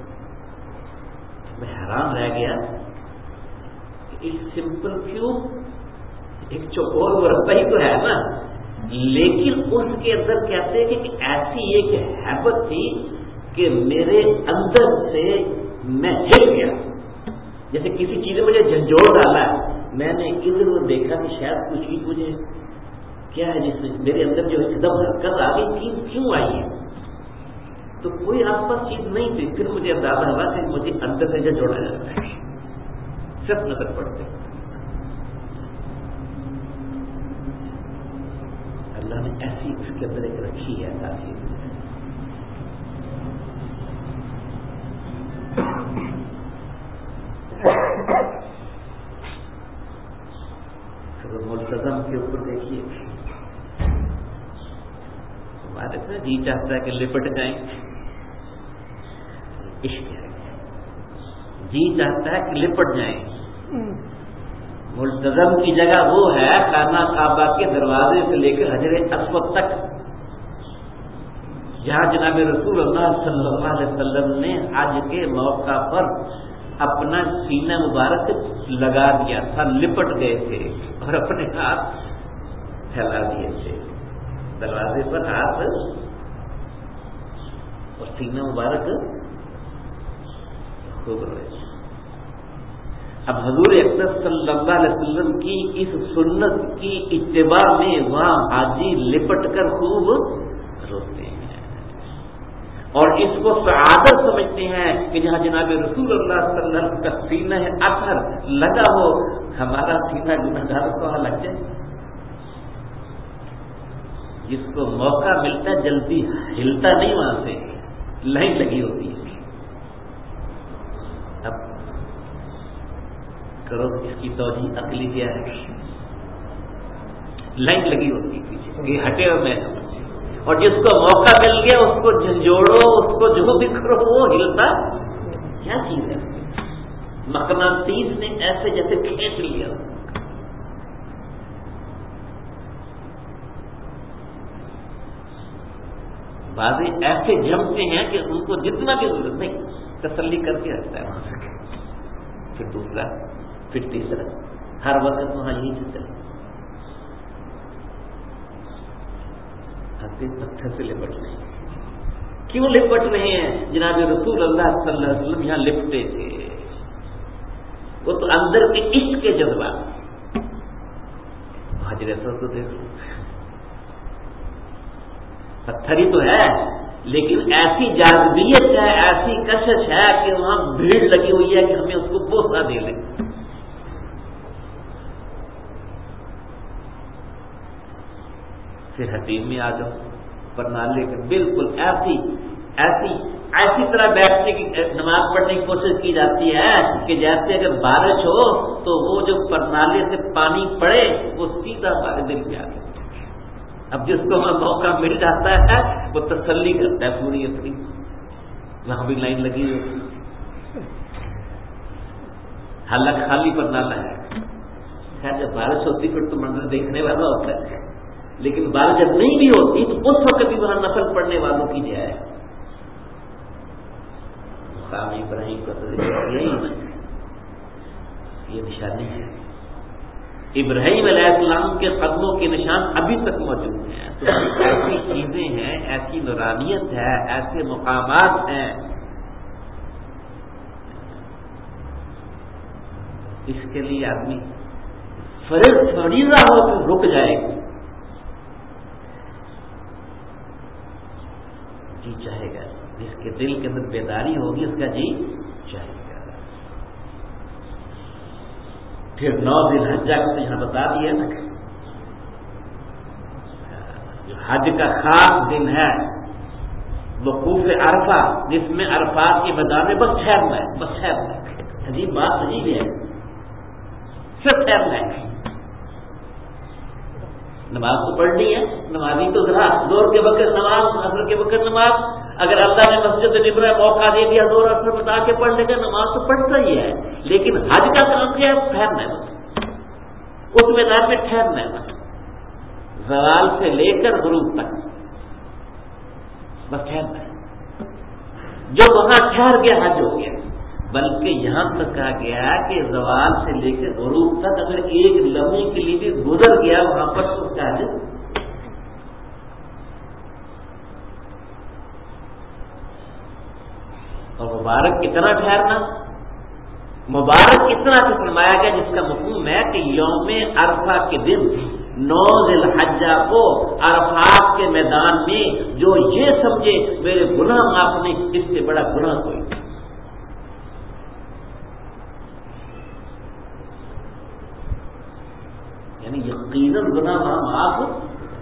میں حیران رہ گیا کہ ایک سمپل کیوں، ایک چوکور مربع ہی تو ہے نا، لیکن اس کے اندر کہتے ہیں کہ ایسی ایک ہیبت تھی کہ میرے اندر سے میں ہل گیا، جیسے کسی چیز نے مجھے جھنجھوڑ ڈالا ہے. میں نے ادھر ادھر دیکھا کہ شاید کچھ چیز مجھے کیا ہے جس میں میرے اندر جو ایک دم حرکت آ گئی، کیوں آئی ہے؟ تو کوئی آس پاس چیز نہیں تھی. پھر مجھے اندازہ ہوا کہ مجھے اندر سے جو جوڑا جاتا ہے، صرف نظر پڑتے. اللہ نے ایسی اس کے اندر ایک رکھی ہے تاثیر. ملتزم کے اوپر دیکھیے، ہمارے سے جی چاہتا ہے کہ لپٹ جائیں، عشق ہے، جی چاہتا ہے کہ لپٹ جائیں. ملتزم کی جگہ وہ ہے خانہ کعبہ کے دروازے سے لے کر حجر اسود تک، جہاں جناب رسول اللہ صلی اللہ علیہ وسلم نے حج کے موقع پر اپنا سینہ مبارک لگا دیا تھا، لپٹ گئے تھے اور اپنے ہاتھ پھیلا دیے تھے دروازے پر، ہاتھ اور سینہ مبارک خوب روئے. اب حضور اکرم صلی اللہ علیہ وسلم کی اس سنت کی اتباع میں وہاں حاجی لپٹ کر خوب روتے ہیں اور اس کو سعادت سمجھتے ہیں کہ جہاں جناب رسول اللہ صلی اللہ علیہ وسلم کا سینہ اثر لگا ہو، ہمارا سینہ گناہگار کو وہاں لگ جائے. جس کو موقع ملتا ہے جلدی ہلتا نہیں، وہاں سے لائن لگی ہوتی ہے. اب کرو اس کی توجیہ عقلی کیا ہے، لائن لگی ہوتی ہے پیچھے کہ ہٹے اور میں، اور جس کو موقع مل گیا اس کو جھنجھوڑو، اس کو جو بھی کرو وہ ہلتا کیا چیز ہے. مقناطیس نے ایسے جیسے کھینچ لیا. بازی ایسے جمتے ہیں کہ ان کو جتنا بھی ضرورت نہیں تسلی کر کے رکھتا ہے وہاں سے، پھر دوسرا، پھر تیسرا، ہر وقت وہاں یہی چلتا ہے. پتھر سے لپٹ رہے ہیں. کیوں لپٹ رہے ہیں؟ جناب رسول اللہ صلی اللہ علیہ وسلم یہاں لپٹے تھے. وہ تو اندر کے عشق کے جذبات. حجر اسود تو دیکھو، پتھر ہی تو ہے لیکن ایسی جاذبیت ہے، ایسی کشش ہے کہ وہاں بھیڑ لگی ہوئی ہے کہ ہمیں اس کو بوسہ دے لیں. پھر حتیم میں آ جاؤ، پرنالے کے بالکل ایسی ایسی ایسی طرح بیٹھنے کی نماز پڑھنے کی کوشش کی جاتی ہے کہ جیسے اگر بارش ہو تو وہ جو پرنالے سے پانی پڑے وہ سیدھا ہمارے دل پہ آ جائے. اب جس کو وہاں موقع مل جاتا ہے وہ تسلی کرتا ہے پوری اپنی. وہاں بھی لائن لگی ہوئی، حالانکہ خالی پرنالہ ہے. خیر جب بارش ہوتی پھر تو منظر دیکھنے والا ہوتا ہے، لیکن بارش جب نہیں بھی ہوتی تو اس وقت بھی وہاں نفل پڑھنے والوں کی جائے. مقام ابراہیم کا تو یہی یہ نشانی ہے. ابراہیم علیہ السلام کے قدموں کے نشان ابھی تک موجود ہیں. تو ایسی چیزیں ہیں، ایسی نورانیت ہے، ایسے مقامات ہیں، اس کے لیے آدمی فرض فریضہ ہو تو رک جائے گا. جی چاہے گا، جس کے دل کے اندر بیداری ہوگی اس کا جی چاہے گا. پھر نو ذی الحجہ کو یہاں بتا دیا نا، جو حج کا خاص دن ہے وقوف عرفہ، جس میں عرفات کے میدان میں بس ٹھہرنا ہے، بس ٹھہرنا ہے. عجیب بات عجیب ہے، صرف ٹھہرنا ہے. نماز تو پڑھنی ہے، نمازی تو ذرا زور کے وقت نماز، عصر کے وقت نماز، اگر اللہ نے مسجد نبرہ موقع دے دیا زور اثر بتا کے پڑھ لے گا، نماز تو پڑھتا ہی ہے. لیکن حج کا کام کیا ہے؟ ٹھہرنا ہے، اس میدان میں ٹھہرنا ہے، زوال سے لے کر غروب تک بس ٹھہرنا ہے. جو وہاں ٹھہر گیا حج ہو گیا. بلکہ یہاں تک کہا گیا کہ زوال سے لے کر غروب تک اگر ایک لمحے کے لیے بھی گزر گیا وہاں پر تو کیا ہے. اور مبارک کتنا ٹھہرنا، مبارک کتنا سے فرمایا گیا، جس کا مفہوم ہے کہ یوم عرفہ کے دن نو ذی الحجہ کو عرفات کے میدان میں جو یہ سمجھے میرے گناہ معاف نہیں، اس سے بڑا گناہ کوئی نہیں. یعنی یقیناً گناہ وہاں معاف ہو.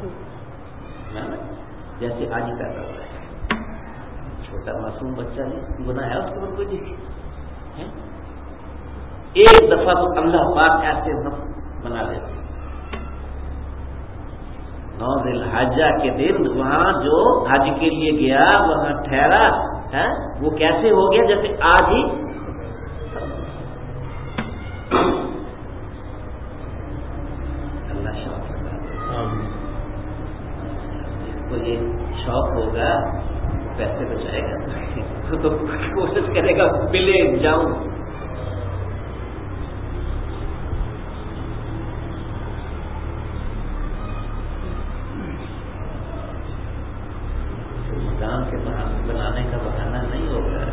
جیسے آج ہی پیدا ہوا ہے چھوٹا معصوم بچہ ہے، گناہ ہے اس کے اوپر کوئی نہیں. ایک دفعہ تو اللہ پاک ایسے بنا لیتے. نو ذی الحجہ کے دن وہاں جو حج کے لیے گیا وہاں ٹھہرا ہے، وہ کیسے ہو گیا جیسے آج ہی. اللہ شوق لگا، جس کو یہ شوق ہوگا پیسے بچائے گا تو کوشش کرے گا ملے جاؤں. مکان کے بنانے کا بہانہ نہیں ہوگا،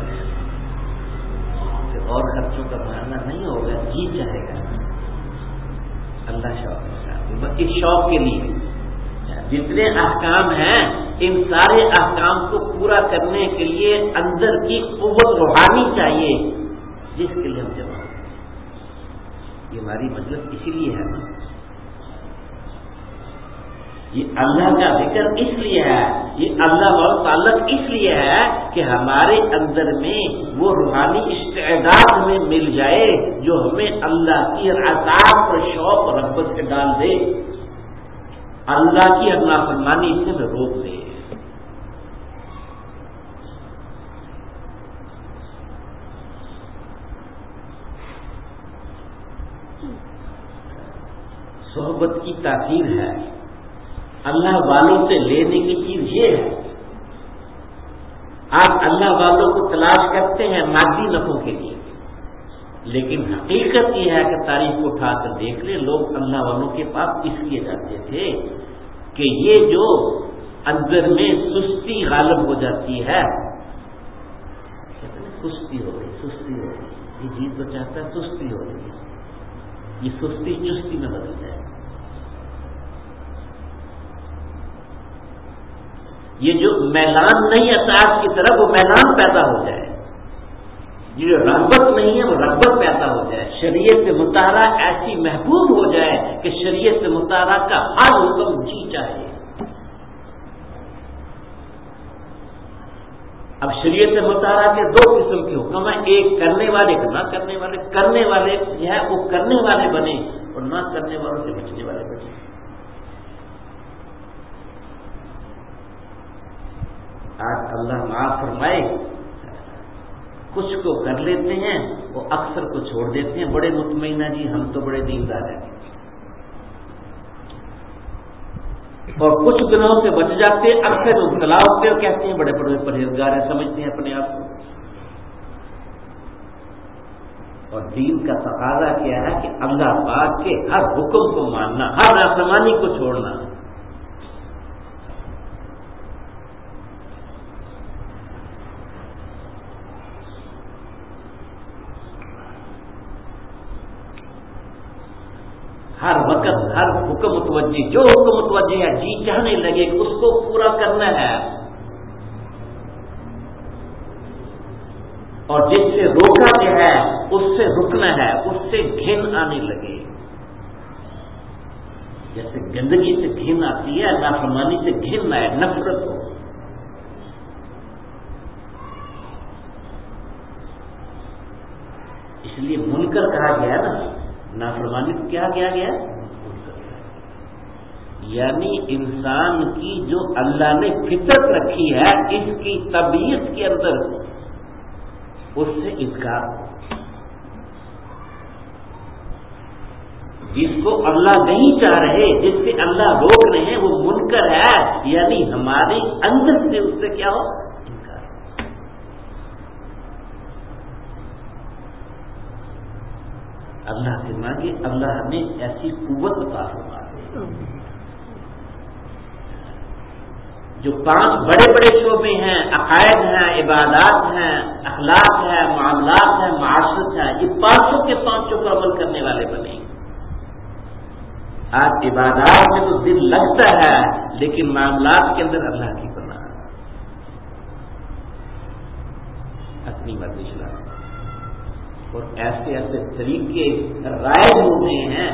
اور خرچوں کا بہانہ نہیں ہوگا، جی چاہے گا. اللہ شوق لگا، اس شوق کے لیے جتنے احکام ہیں ان سارے احکام کو پورا کرنے کے لیے اندر کی قوت روحانی چاہیے، جس کے لیے ہم جمع ہوتے ہیں. یہ ہماری مجلس اسی لیے ہے نا، یہ اللہ کا ذکر اس لیے ہے، یہ اللہ و تعلق اس لیے ہے کہ ہمارے اندر میں وہ روحانی استعداد ہمیں مل جائے جو ہمیں اللہ کی عطا پر شوق رغبت سے ڈال دے، اللہ کی نافرمانی سے ہمیں روک دے. صحبت کی تاثیر ہے، اللہ والوں سے لینے کی چیز یہ ہے. آپ اللہ والوں کو تلاش کرتے ہیں مادی نفعوں کے لیے، لیکن حقیقت یہ ہے کہ تاریخ کو اٹھا کر دیکھ لیں، لوگ اللہ والوں کے پاس اس لیے جاتے تھے کہ یہ جو اندر میں سستی غالب ہو جاتی ہے، کہتے ہیں سستی ہو گئی، سستی ہو گئی، یہ جی تو چاہتا ہے سستی ہو گئی، یہ سستی چستی میں بدل جائے. یہ جو میلان نہیں اطاعت کی طرف، وہ میلان پیدا ہو جائے. یہ جو رغبت نہیں ہے وہ رغبت پیدا ہو جائے. شریعت مطالعہ ایسی محبوب ہو جائے کہ شریعت مطالعہ کا ہر حکم جی چاہے. اب شریعت مطالعہ کے دو قسم کے حکم ہیں، ایک کرنے والے کا نہ کرنے والے. کرنے والے جو ہے وہ کرنے والے بنے اور نہ کرنے والوں سے بچنے والے بنے. آج اللہ معاف فرمائے، کچھ کو کر لیتے ہیں وہ اکثر کو چھوڑ دیتے ہیں، بڑے مطمئنہ جی ہم تو بڑے دیندار ہیں، اور کچھ گناہوں سے بچ جاتے ہیں، اکثر مبتلا ہوتے اور کہتے ہیں بڑے بڑے پرہیزگار ہیں، سمجھتے ہیں اپنے آپ کو. اور دین کا تقاضا کیا ہے کہ اللہ پاک کے ہر حکم کو ماننا، ہر نافرمانی کو چھوڑنا. ہر وقت ہر حکم متوجہ، جو حکم متوجہ ہے جی چاہنے لگے کہ اس کو پورا کرنا ہے، اور جس سے روکا گیا ہے اس سے رکنا ہے، اس سے گھن آنے لگے. جیسے گندگی سے گھن آتی ہے، نافرمانی سے گھن آئے، نفرت ہو. اس لیے منکر کہا گیا نا، نافرمانی کو کیا کیا گیا؟ یعنی انسان کی جو اللہ نے فطرت رکھی ہے اس کی طبیعت کے اندر اس سے انکار ہو. جس کو اللہ نہیں چاہ رہے، جس سے اللہ روک رہے ہیں، وہ منکر ہے، یعنی ہمارے اندر سے اس سے کیا ہو؟ اللہ سے مانگے اللہ ہمیں ایسی قوت عطا فرما دے. جو پانچ بڑے بڑے شعبے ہیں، عقائد ہیں، عبادات ہیں، اخلاق ہے، معاملات ہیں، معاشرت ہے، یہ پانچوں کے پانچوں پر عمل کرنے والے بنے. آج عبادات میں تو دل لگتا ہے لیکن معاملات کے اندر اللہ کی پناہ، اپنی مرضی چلا، اور ایسے ایسے طریقے رائج ہوتے ہیں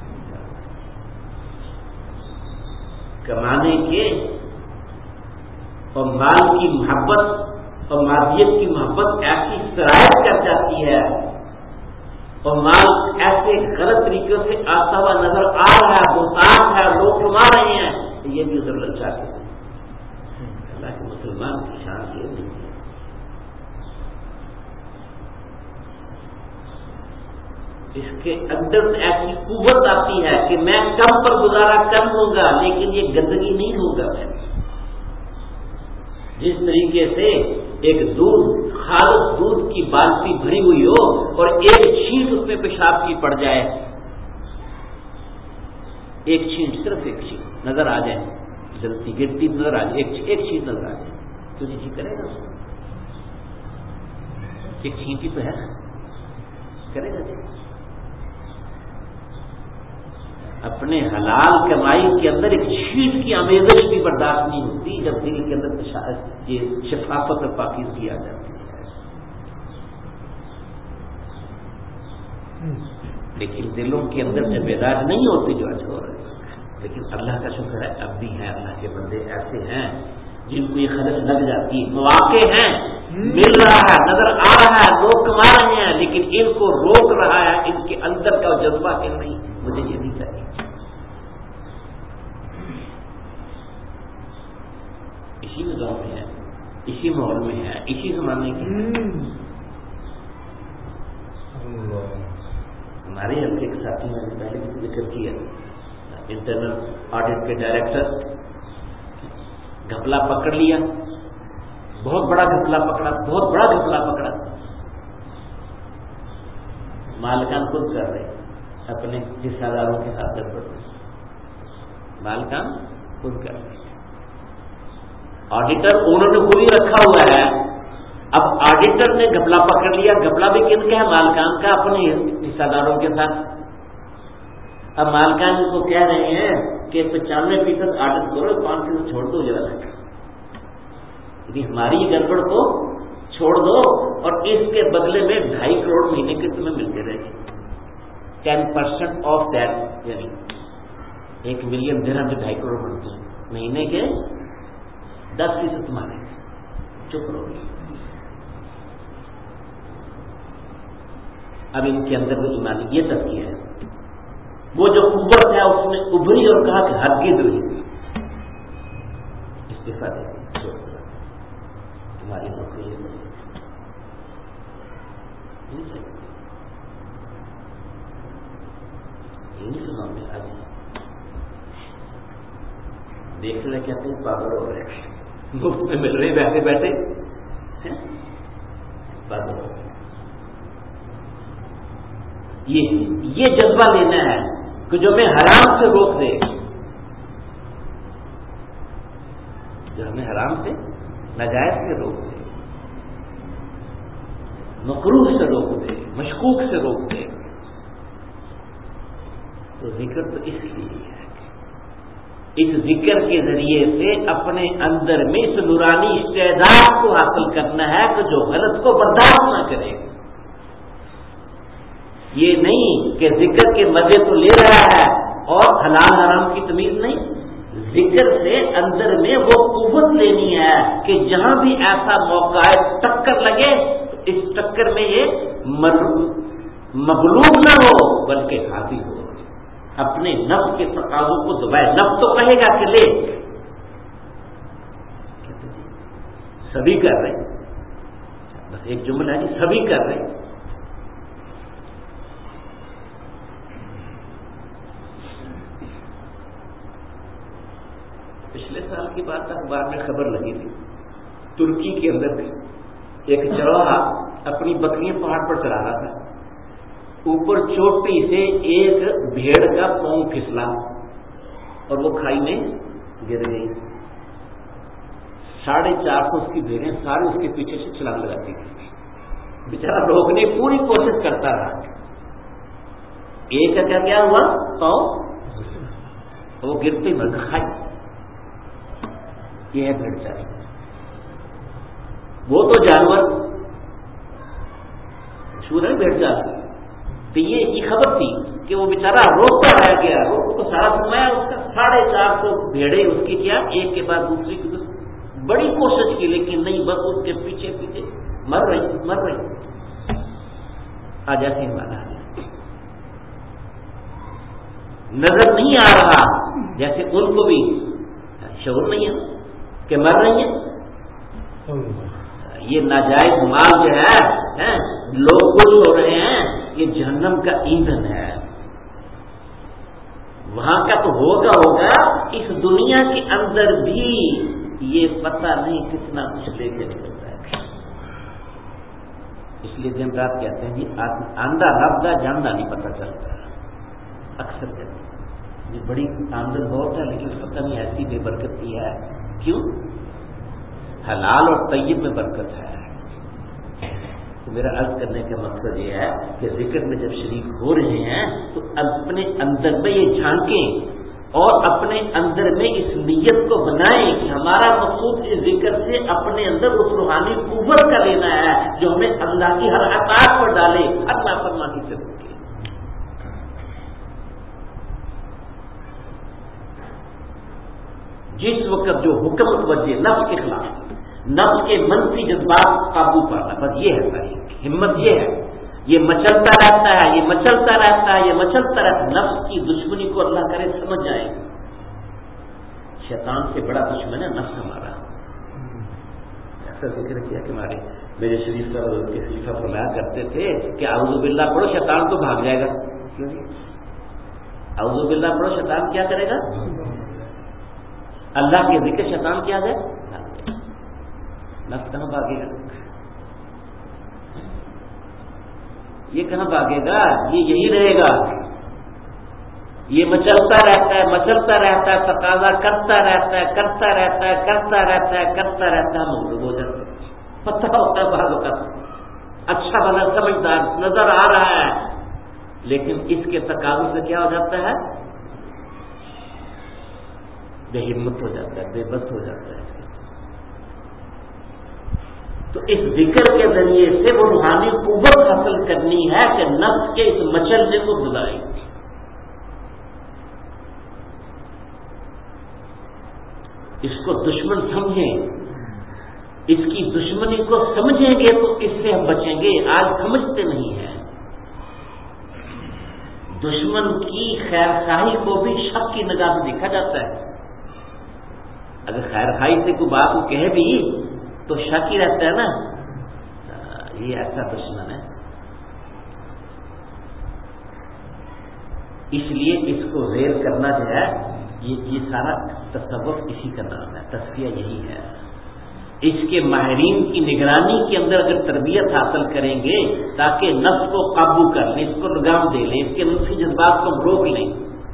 کمانے کے، اور مال کی محبت اور مادیت کی محبت ایسی شرائط کر جاتی ہے، اور مال ایسے غلط طریقوں سے آتا ہوا نظر آ رہا ہے، بہتان ہے، لوگ کما رہے ہیں، یہ بھی ادھر للچاتے ہیں. اللہ کے مسلمان کی شان یہ نہیں ہے. اس کے اندر ایسی قوت آتی ہے کہ میں کم پر گزارا کر لوں گا لیکن یہ گندگی نہیں ہوگا. میں جس طریقے سے ایک دودھ خالص دودھ کی بالٹی بھری ہوئی ہو اور ایک چھینٹ اس میں پیشاب کی پڑ جائے، ایک چھینٹ، صرف ایک چھینٹ نظر آ جائے، جلتی گرتی نظر آ جائے، ایک چھینٹ نظر آ جائے، تو جی کرے گا؟ ایک چھینٹ ہی تو ہے، کرے گا جی؟ اپنے حلال کمائی کے اندر ایک چھینٹ کی آمیزش بھی برداشت نہیں ہوتی جب دل کے اندر یہ شفافت اور پاکیزگی آ جاتی ہے. لیکن دلوں کے اندر جب بیدار نہیں ہوتی جو آج ہو رہے ہیں. لیکن اللہ کا شکر ہے اب بھی ہیں اللہ کے بندے ایسے ہیں جن کو یہ خلط لگ جاتی ہے. مواقع ہیں، مل رہا ہے، نظر آ رہا ہے، لوگ کما رہے ہیں، لیکن ان کو روک رہا ہے ان کے اندر کا جذبہ کہ نہیں مجھے یہ نہیں چاہیے. اسی نظام میں ہے، اسی ماحول میں ہے، اسی زمانے کے ہمارے ہلکے کے ساتھی میں نے پہلے بھی ذکر کیا، انٹرنل آڈٹ کے ڈائریکٹر گھپلا پکڑ لیا، بہت بڑا گھپلا پکڑا، بہت بڑا گھپلا پکڑا. مالکان خود کر رہے اپنے حصہ داروں کے ساتھ گڑبڑ، مالکان خود کر رہے. آڈیٹر انہوں نے خود ہی رکھا ہوا ہے. اب آڈیٹر نے گھپلا پکڑ لیا، گھپلا بھی کن کا ہے؟ مالکان کا، اپنے حصہ داروں کے ساتھ. اب مالکان کو کہہ رہے ہیں کہ پچانوے فیصد آڈٹ کرو، پانچ فیصد چھوڑ دو ذرا، یعنی ہماری گڑبڑ کو چھوڑ دو اور اس کے بدلے میں ڈھائی کروڑ مہینے کے تمہیں ملتے رہے گی. ٹین پرسینٹ آف دیٹ، یعنی ایک ملین درہم جو ڈھائی کروڑ بنتے ہیں مہینے کے، دس فیصد تمہارے. چپ رہو. اب ان کے اندر وہ ایمانی یہ تذکیہ ہے، وہ جو قوت ہے اس نے ابھری اور کہا کہ ہرگز نہیں استعفیٰ دے تمہاری نوکری یہ نہیں سنا میں. آج دیکھ رہے کہتے ہیں پاگل ہو رہے ہیں، مفت میں مل رہے بیٹھے بیٹھے پاگل ہو رہے. یہ یہ جذبہ لینا ہے کہ جو ہمیں حرام سے روک دے، جو ہمیں حرام سے ناجائز سے روک دے، مکروہ سے روک دے، مشکوک سے روک دے. تو ذکر تو اس لیے ہے کہ اس ذکر کے ذریعے سے اپنے اندر میں اس نورانی استعداد کو حاصل کرنا ہے کہ جو غلط کو برداشت نہ کرے. یہ نہیں کہ ذکر کے مزے تو لے رہا ہے اور حلال حرام کی تمیز نہیں. ذکر سے اندر میں وہ قوت لینی ہے کہ جہاں بھی ایسا موقع ہے ٹکر لگے تو اس ٹکر میں یہ مغلوب نہ ہو بلکہ حاضر ہو، اپنے نفس کے تقاضوں کو دبائے. نفس تو کہے گا کہ لے، سبھی کر رہے، بس ایک جملہ ہے سبھی کر رہے. پچھلے سال کی بات اخبار میں خبر لگی تھی، ترکی کے اندر ایک چرواہا اپنی بکریاں پہاڑ پر چڑھا رہا تھا. اوپر چوٹی سے ایک بھیڑ کا پاؤں پھسلا اور وہ کھائی میں گر گئی. ساڑھے چار سو اس کی بھیڑیں سارے اس کے پیچھے سے چھلانگ لگاتی تھی. بیچارہ روکنے کی پوری کوشش کرتا رہا. ایک کا کیا ہوا، پاؤں وہ گرتے مر کھائی. یہ ہے بھیڑ چاری. وہ تو جانور مشہور ہے بھیڑ چار. تو یہ خبر تھی کہ وہ بیچارہ روکتا رہ گیا، روک کو سارا سمایا اس کا. ساڑھے چار سو بھیڑیں اس کی کیا ایک کے بعد دوسری کی دوسری بڑی کوشش کی لیکن نہیں، بس اس کے پیچھے پیچھے مر رہی مر رہی. آج ایسے ہمارا نظر نہیں آ رہا جیسے ان کو بھی شعور نہیں ہے کہ مر رہی ہیں. یہ ناجائز مال جو ہے لوگ خوش ہو رہے ہیں، یہ جہنم کا ایندھن ہے. وہاں کا تو ہوگا ہوگا، اس دنیا کے اندر بھی یہ پتہ نہیں کتنا کچھ لے کے نکلتا ہے. اس لیے دن رات کہتے ہیں جی آندھا ربدہ جاندہ نہیں پتہ چلتا. اکثر کہتے ہیں یہ بڑی آمدن بہت ہے لیکن پتہ نہیں ایسی بے برکتی ہے. کیوں؟ حلال اور طیب میں برکت ہے. تو میرا عرض کرنے کا مقصد یہ ہے کہ ذکر میں جب شریک ہو رہے ہیں تو اپنے اندر میں یہ جھانکیں اور اپنے اندر میں اس نیت کو بنائیں کہ ہمارا مقصود اس ذکر سے اپنے اندر اس روحانی قوت کا لینا ہے جو ہمیں اللہ کی ہر اطاعت پر ڈالے، ہر نافرمانی سے روکے. جس وقت جو حکم متوجہ نفس کے خلاف، نفس کے منفی جذبات قابو پانا، بس یہ ہے صحیح ہمت. یہ ہے یہ مچلتا رہتا ہے یہ مچلتا رہتا ہے یہ مچلتا رہتا ہے. نفس کی دشمنی کو اللہ کرے سمجھ جائے. شیطان سے بڑا دشمن ہے نفس ہمارا. ایسا ذکر کیا کہ ہمارے میرے شریف صاحب کے خلیفہ فرمایا کرتے تھے کہ اعوذ باللہ پڑھو شیطان تو بھاگ جائے گا. کیوں؟ اعوذ باللہ پڑھو شیطان کیا کرے گا؟ اللہ کے ذکر شیطان کیا ہے؟ نفس کہاں بھاگے گا؟ یہ کہاں بھاگے گا؟ یہ یہی رہے گا. یہ مچلتا رہتا ہے مچلتا رہتا ہے تقاضا کرتا رہتا ہے کرتا رہتا ہے کرتا رہتا ہے کرتا رہتا ہے مغلوب ہو جاتا ہے. پتہ ہوتا ہے بعض اوقات اچھا بنا سمجھدار نظر آ رہا ہے لیکن اس کے تقاضے سے کیا ہو جاتا ہے؟ بے ہمت ہو جاتا ہے، بے بس ہو جاتا ہے. تو اس ذکر کے ذریعے سے وہ روحانی قوت حاصل کرنی ہے کہ نفس کے اس مچلنے کو بلائیں. اس کو دشمن سمجھیں، اس کی دشمنی کو سمجھیں گے تو اس سے ہم بچیں گے. آج سمجھتے نہیں ہیں. دشمن کی خیر خواہی کو بھی شک کی نگاہ سے دیکھا جاتا ہے. اگر خیر خواہی سے کوئی بات کو کہے بھی تو شک ہی رہتا ہے نا، یہ ایسا دشمن ہے. اس لیے اس کو ریل کرنا جو ہے یہ یہ سارا تصوف اسی کا نام ہے، تزکیہ یہی ہے. اس کے ماہرین کی نگرانی کے اندر اگر تربیت حاصل کریں گے تاکہ نفس کو قابو کر لیں، اس کو لگام دے لیں، اس کے نفسی جذبات کو روک لیں،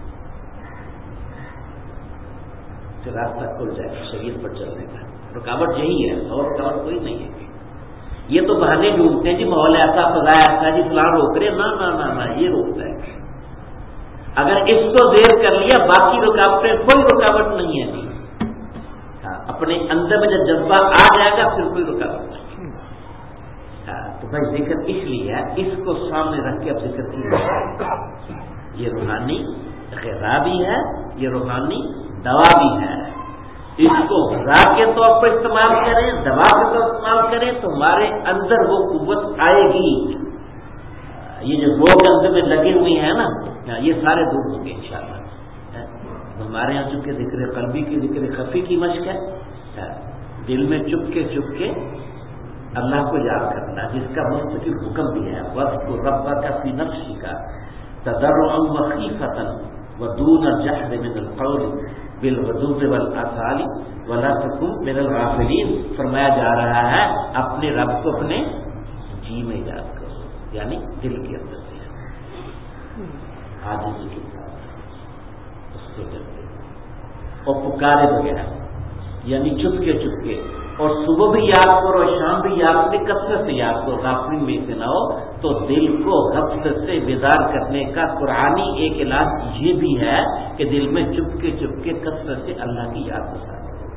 تو راستہ کھل جائے گا شریعت پر چلنے کا۔ رکاوٹ یہی ہے، اور رکاوٹ کوئی نہیں ہے۔ یہ تو بہانے ڈھونڈتے ہیں جی ماحول ایسا فضا ایسا جی فلاں روک رہے، نہ نہ نہ نہ یہ روکتا ہے۔ اگر اس کو دیر کر لیا باقی رکاوٹیں کوئی رکاوٹ نہیں ہے جی۔ اپنے اندر میں جب جذبہ آ جائے گا پھر کوئی رکاوٹ نہیں۔ تو بھائی ذکر اس لیے ہے، اس کو سامنے رکھ کے اب ذکر کی، یہ روحانی غذا بھی ہے، یہ روحانی دوا بھی ہے۔ اس کو غذا کے طور پر استعمال کریں، دوا کے طور پر استعمال کریں تو ہمارے اندر وہ قوت آئے گی۔ یہ جو روگ اندر میں لگے ہوئے ہیں نا، یہ سارے دور ہوں گے انشاءاللہ۔ ہمارے یہاں چونکہ ذکر قلبی کی ذکر خفی کی مشق ہے، دل میں چپ کے چپ کے اللہ کو یاد کرنا، جس کا مستقل حکم بھی ہے، وَاذْكُرْ رَبَّكَ فِي نَفْسِكَ تَضَرُّعًا وَخِيفَةً وَدُونَ الْجَهْرِ مِنَ الْقَوْلِ بِالْغُدُوِّ وَالْآصَالِ وَلَا تَكُن مِنَ الْغَافِلِينَ۔ فرمایا جا رہا ہے اپنے رب کو اپنے جی میں یاد کرو، یعنی دل کے اندر سے عاجزی کے ساتھ اس کو ڈرتے اور پکارے بغیر، یعنی چپ کے چپ کے، اور صبح بھی یاد کرو شام بھی یاد کرو، کثرت سے یاد کرو، غافلین میں سے نہ ہو۔ تو دل کو غفلت سے بیدار کرنے کا قرآنی ایک علاج یہ بھی ہے کہ دل میں چپ کے چپ کے کثرت سے اللہ کی یاد بسا کرو۔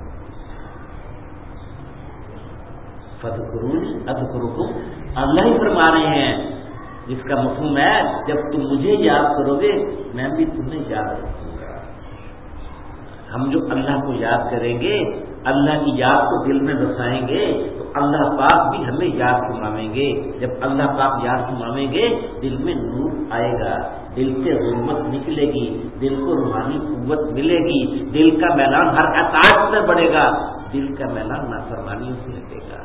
فَاذْكُرُونِی أَذْكُرْکُم، اللہ ہی فرما رہے ہیں، جس کا مفہوم ہے جب تم مجھے یاد کرو گے میں بھی تمہیں یاد رکھوں گا۔ ہم جو اللہ کو یاد کریں گے، اللہ کی یاد کو دل میں بسائیں گے تو اللہ پاک بھی ہمیں یاد فرمائیں گے۔ جب اللہ پاک یاد فرمائیں گے دل میں نور آئے گا، دل سے ظلمت نکلے گی، دل کو روحانی قوت ملے گی، دل کا میلان ہر اطاعت سے بڑھے گا، دل کا میلان نافرمانیوں سے ہٹے گا۔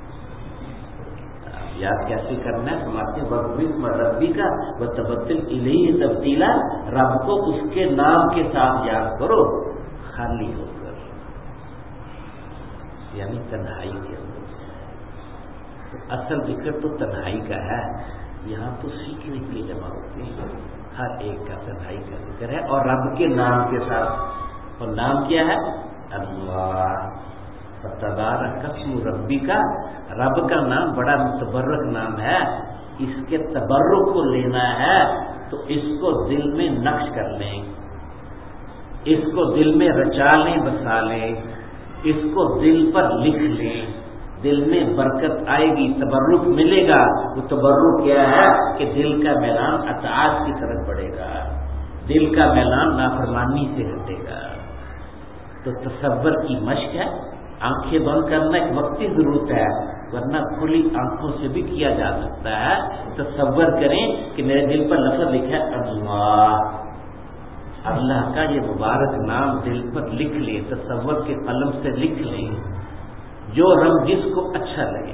یاد کیسے کرنا ہے؟ فرماتے ہیں وَبِسْمِ رَبِّكَ وَتَبَتَّلْ إِلَيْهِ تَبْتِيلًا، رب کو اس کے نام کے ساتھ یاد کرو، خالی ہو کر، یعنی تنہائی کے اندر۔ تو اصل ذکر تو تنہائی کا ہے، یہاں تو سیکھنے کے لیے جمع ہوتے ہیں، ہر ایک کا تنہائی کا ذکر ہے اور رب کے نام کے ساتھ۔ اور نام کیا ہے؟ اللہ۔ تبارک اسم ربی کا، رب کا نام بڑا متبرک نام ہے، اس کے تبرک کو لینا ہے تو اس کو دل میں نقش کر لیں، اس کو دل میں رچا لیں بسا لیں، اس کو دل پر لکھ لیں، دل میں برکت آئے گی، تبرک ملے گا۔ وہ تبرک کیا ہے کہ دل کا میلان اطاعت کی طرف بڑھے گا، دل کا میلان نافرمانی سے ہٹے گا۔ تو تصور کی مشق ہے، آنکھیں بند کرنا ایک وقتی ضرورت ہے، ورنہ کھلی آنکھوں سے بھی کیا جا سکتا ہے۔ تصور کریں کہ میرے دل پر لفظ لکھا ہے اللہ، اللہ کا یہ مبارک نام دل پر لکھ لیں، تصور کے قلم سے لکھ لیں، جو رنگ جس کو اچھا لگے،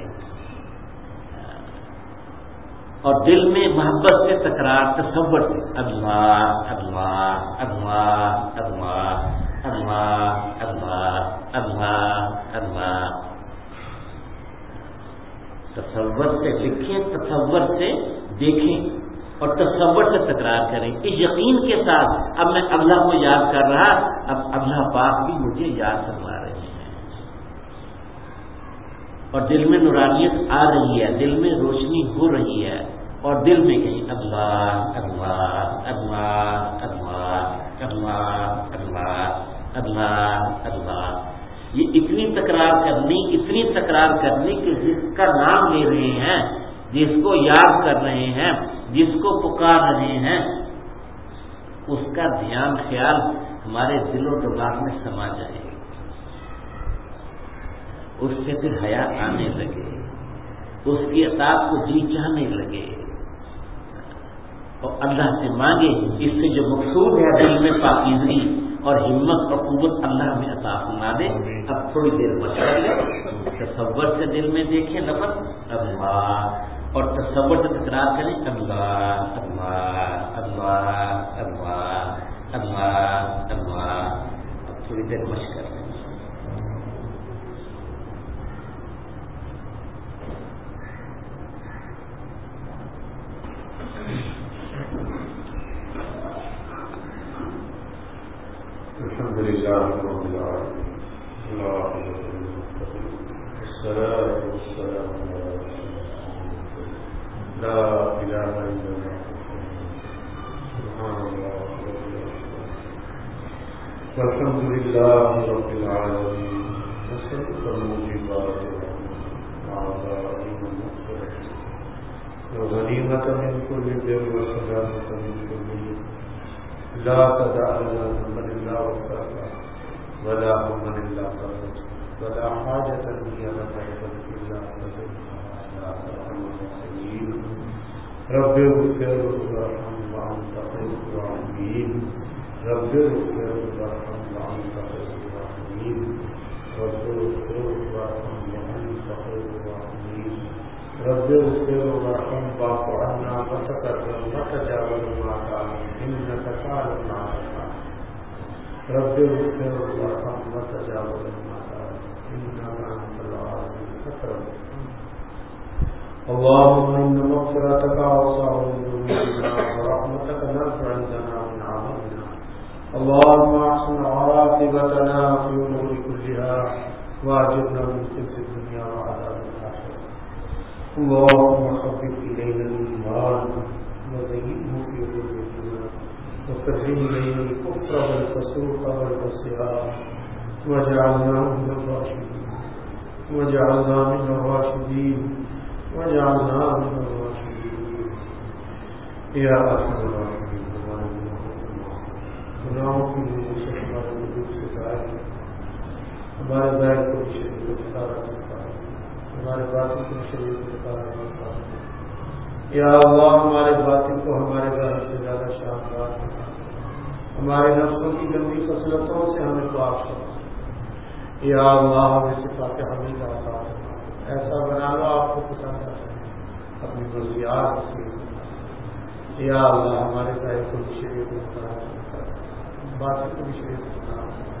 اور دل میں محبت سے تکرار، تصور سے اللہ اللہ اللہ اللہ اللہ اللہ اللہ اللہ، تصور سے لکھیں، تصور سے دیکھیں اور تصور سے تکرار کریں، اس یقین کے ساتھ اب میں اللہ کو یاد کر رہا، اب اللہ پاک بھی مجھے یاد فرما رہے ہیں، اور دل میں نورانیت آ رہی ہے، دل میں روشنی ہو رہی ہے، اور دل میں کہیں اللہ اللہ اللہ اللہ اللہ اللہ اللہ اللہ۔ یہ اتنی تکرار کرنی اتنی تکرار کرنی کہ جس کا نام لے رہے ہیں، جس کو یاد کر رہے ہیں، جس کو پکار رہے ہیں، اس کا دھیان خیال ہمارے دل و دماغ میں سما جائے، اس سے پھر حیا آنے لگے، اس کی اطاعت کو جی چاہنے لگے، اور اللہ سے مانگے، اس سے جو مقصود ہے دل میں پاکیزگی اور ہمت اور قوت اللہ میں عطا فرما دے۔ اب تھوڑی دیر مشق لیں، تصور سے دل میں دیکھیں لفظ اللہ، اور تصور سے تکرار کریں اللہ اللہ اللہ اللہ اللہ اللہ۔ اب تھوڑی دیر مشق کر لیں۔ الحمد لله رب العالمين والصلاة والسلام على رسول الله لا إله إلا الله سبحان الله والحمد لله رب العالمين نسألك الموجبات وعظائم المغفرة وغنيمة من كل بر وسلامة من كل إثم لا تدع لنا ذنبا إلا غفرته ولا هما إلا فرجته ولا حاجة هي لك إلا قضيتها يا أرحم الراحمين رب اغفر وارحم وأنت خير الراحمين رب اغفر وارحم وأنت خير الراحمين رب اغفر وارحم وأنت خير الراحمين رب اغفر وارحم واعف عنا وتكرم وتجاوز ما تعلم إنك تعلم ما تفعل رب اغفر وارحم وتجاوز ما تعلم إنك أنت العزيز الأكرم اللهم إن مغفرتك أوسع من ذنوبنا ورحمتك نرفع عندنا من عملنا اللهم أحسن عاقبتنا في الأمور كلها وأجرنا من خزي الدنيا وعذاب الآخرة اللهم حبب إلينا الإيمان وزينه في قلوبنا وكره إلينا الكفر والفسوق والعصيان واجعلنا من الراشدين واجعلنا من الراشدين واجعلنا من الراشدين يا أرحم الراحمين گناہوں کی وجہ سے ہمارے وجود سے ظاہر ہمارے ظاہر کو بھی شریف کو ستارہ کرتا ہے ہمارے باطن کو بھی شریف کو ستارہ کرتا ہے یا اللہ ہمارے باطن کو ہمارے ظاہر سے زیادہ شاندار کرتا ہے ہمارے نفسوں کی گندی خصلتوں سے ہمیں پاک کرتا ہے یا اللہ ہمیں صفات حمید عطا کرنا ایسا بنا لو آپ کو پسند آ جائے اپنی مرضیات سے یا اللہ ہمارے ظاہر کو بھی شریف کو ستارہ کرتا ہے باطن کو بھی شریف بنا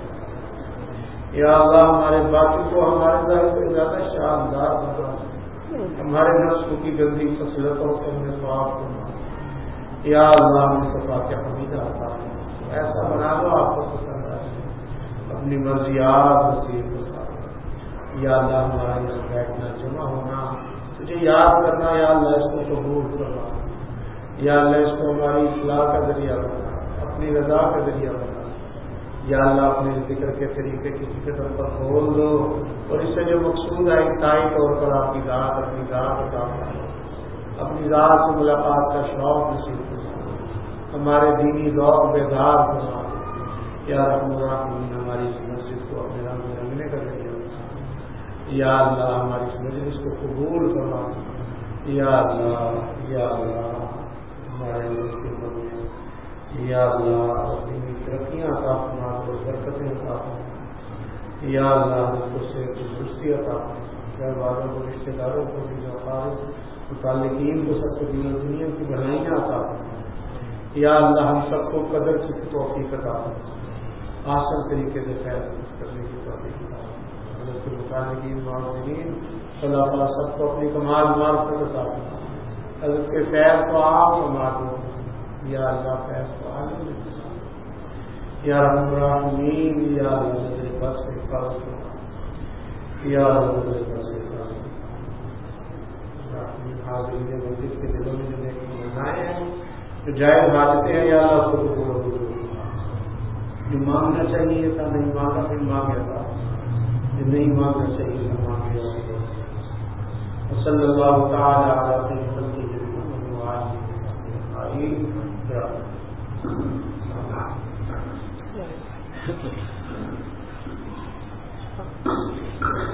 یا اللہ ہمارے باطن کو ہمارے ظاہر سے زیادہ شاندار بنا ہمارے نفسوں کی گندی خصلتوں سے ہمیں صاف کرنا یا اللہ ہمیں صفات حمیدہ عطا ایسا بنا لو آپ کو پسند آ جائے اپنی مرضیات نصیب کو ساتھ یا اللہ ہمارا یہاں بیٹھنا جمع ہونا تجھے یاد کرنا یا اللہ اس کو قبول کرنا یا اللہ اس کو ہماری اصلاح کا ذریعہ بنا اپنی رضا کا ذریعہ بنا یا اللہ اپنے ذکر کے طریقے کسی قدر پر کھول دو اور اس سے جو مقصود ہے انتہائی طور پر آپ کی ذات اپنی ذات عطا کرنا اپنی ذات سے ملاقات کا شوق نصیب کرنا ہمارے دینی ذوق بیدار کرنا یا رحم الرحمین ہماری اس مسجد کو اپنے رنگ میں رنگنے کا ذریعہ بنا یا اللہ ہماری اس مجلس کو قبول کرنا یا اللہ یا اللہ ہمارے ملک میں یا اللہ اپنی ترقیاں عطا فرما اور برکتیں عطا فرما یا اللہ ہم کو صحت درستی عطا فرما گھر والوں کو رشتے داروں کو بھی اقارب متعلقین کو سب کو دین و دنیا کی بھلائیاں عطا فرما یا اللہ ہم سب کو قدر کی توفیق عطا فرما آسان طریقے سے خیر کرنے کی توفیق عطا فرما حضرت متعلقین معاذرین اللہ تعالیٰ سب کو اپنی کمال معرفت عطا فرما حضرت کے فیض کو آپ فرما دو یا اللہ فیض کو عالم یا رحم الرحمین یا اللہ نظر بس سے حفاظت کرنا یا اللہ نظر بس سے حفاظت کرنا حاضرین مسجد کے دلوں میں جو نیکی بنائے ہیں جو جائز حاجتیں ہیں یا اللہ کو قبول و منظور جو مانگنا چاہیے تھا نہیں مانگا پھر مانگ گیا تھا جو نہیں مانگنا چاہیے تھا مانگ گیا صلی اللہ تعالی علیہ وسلم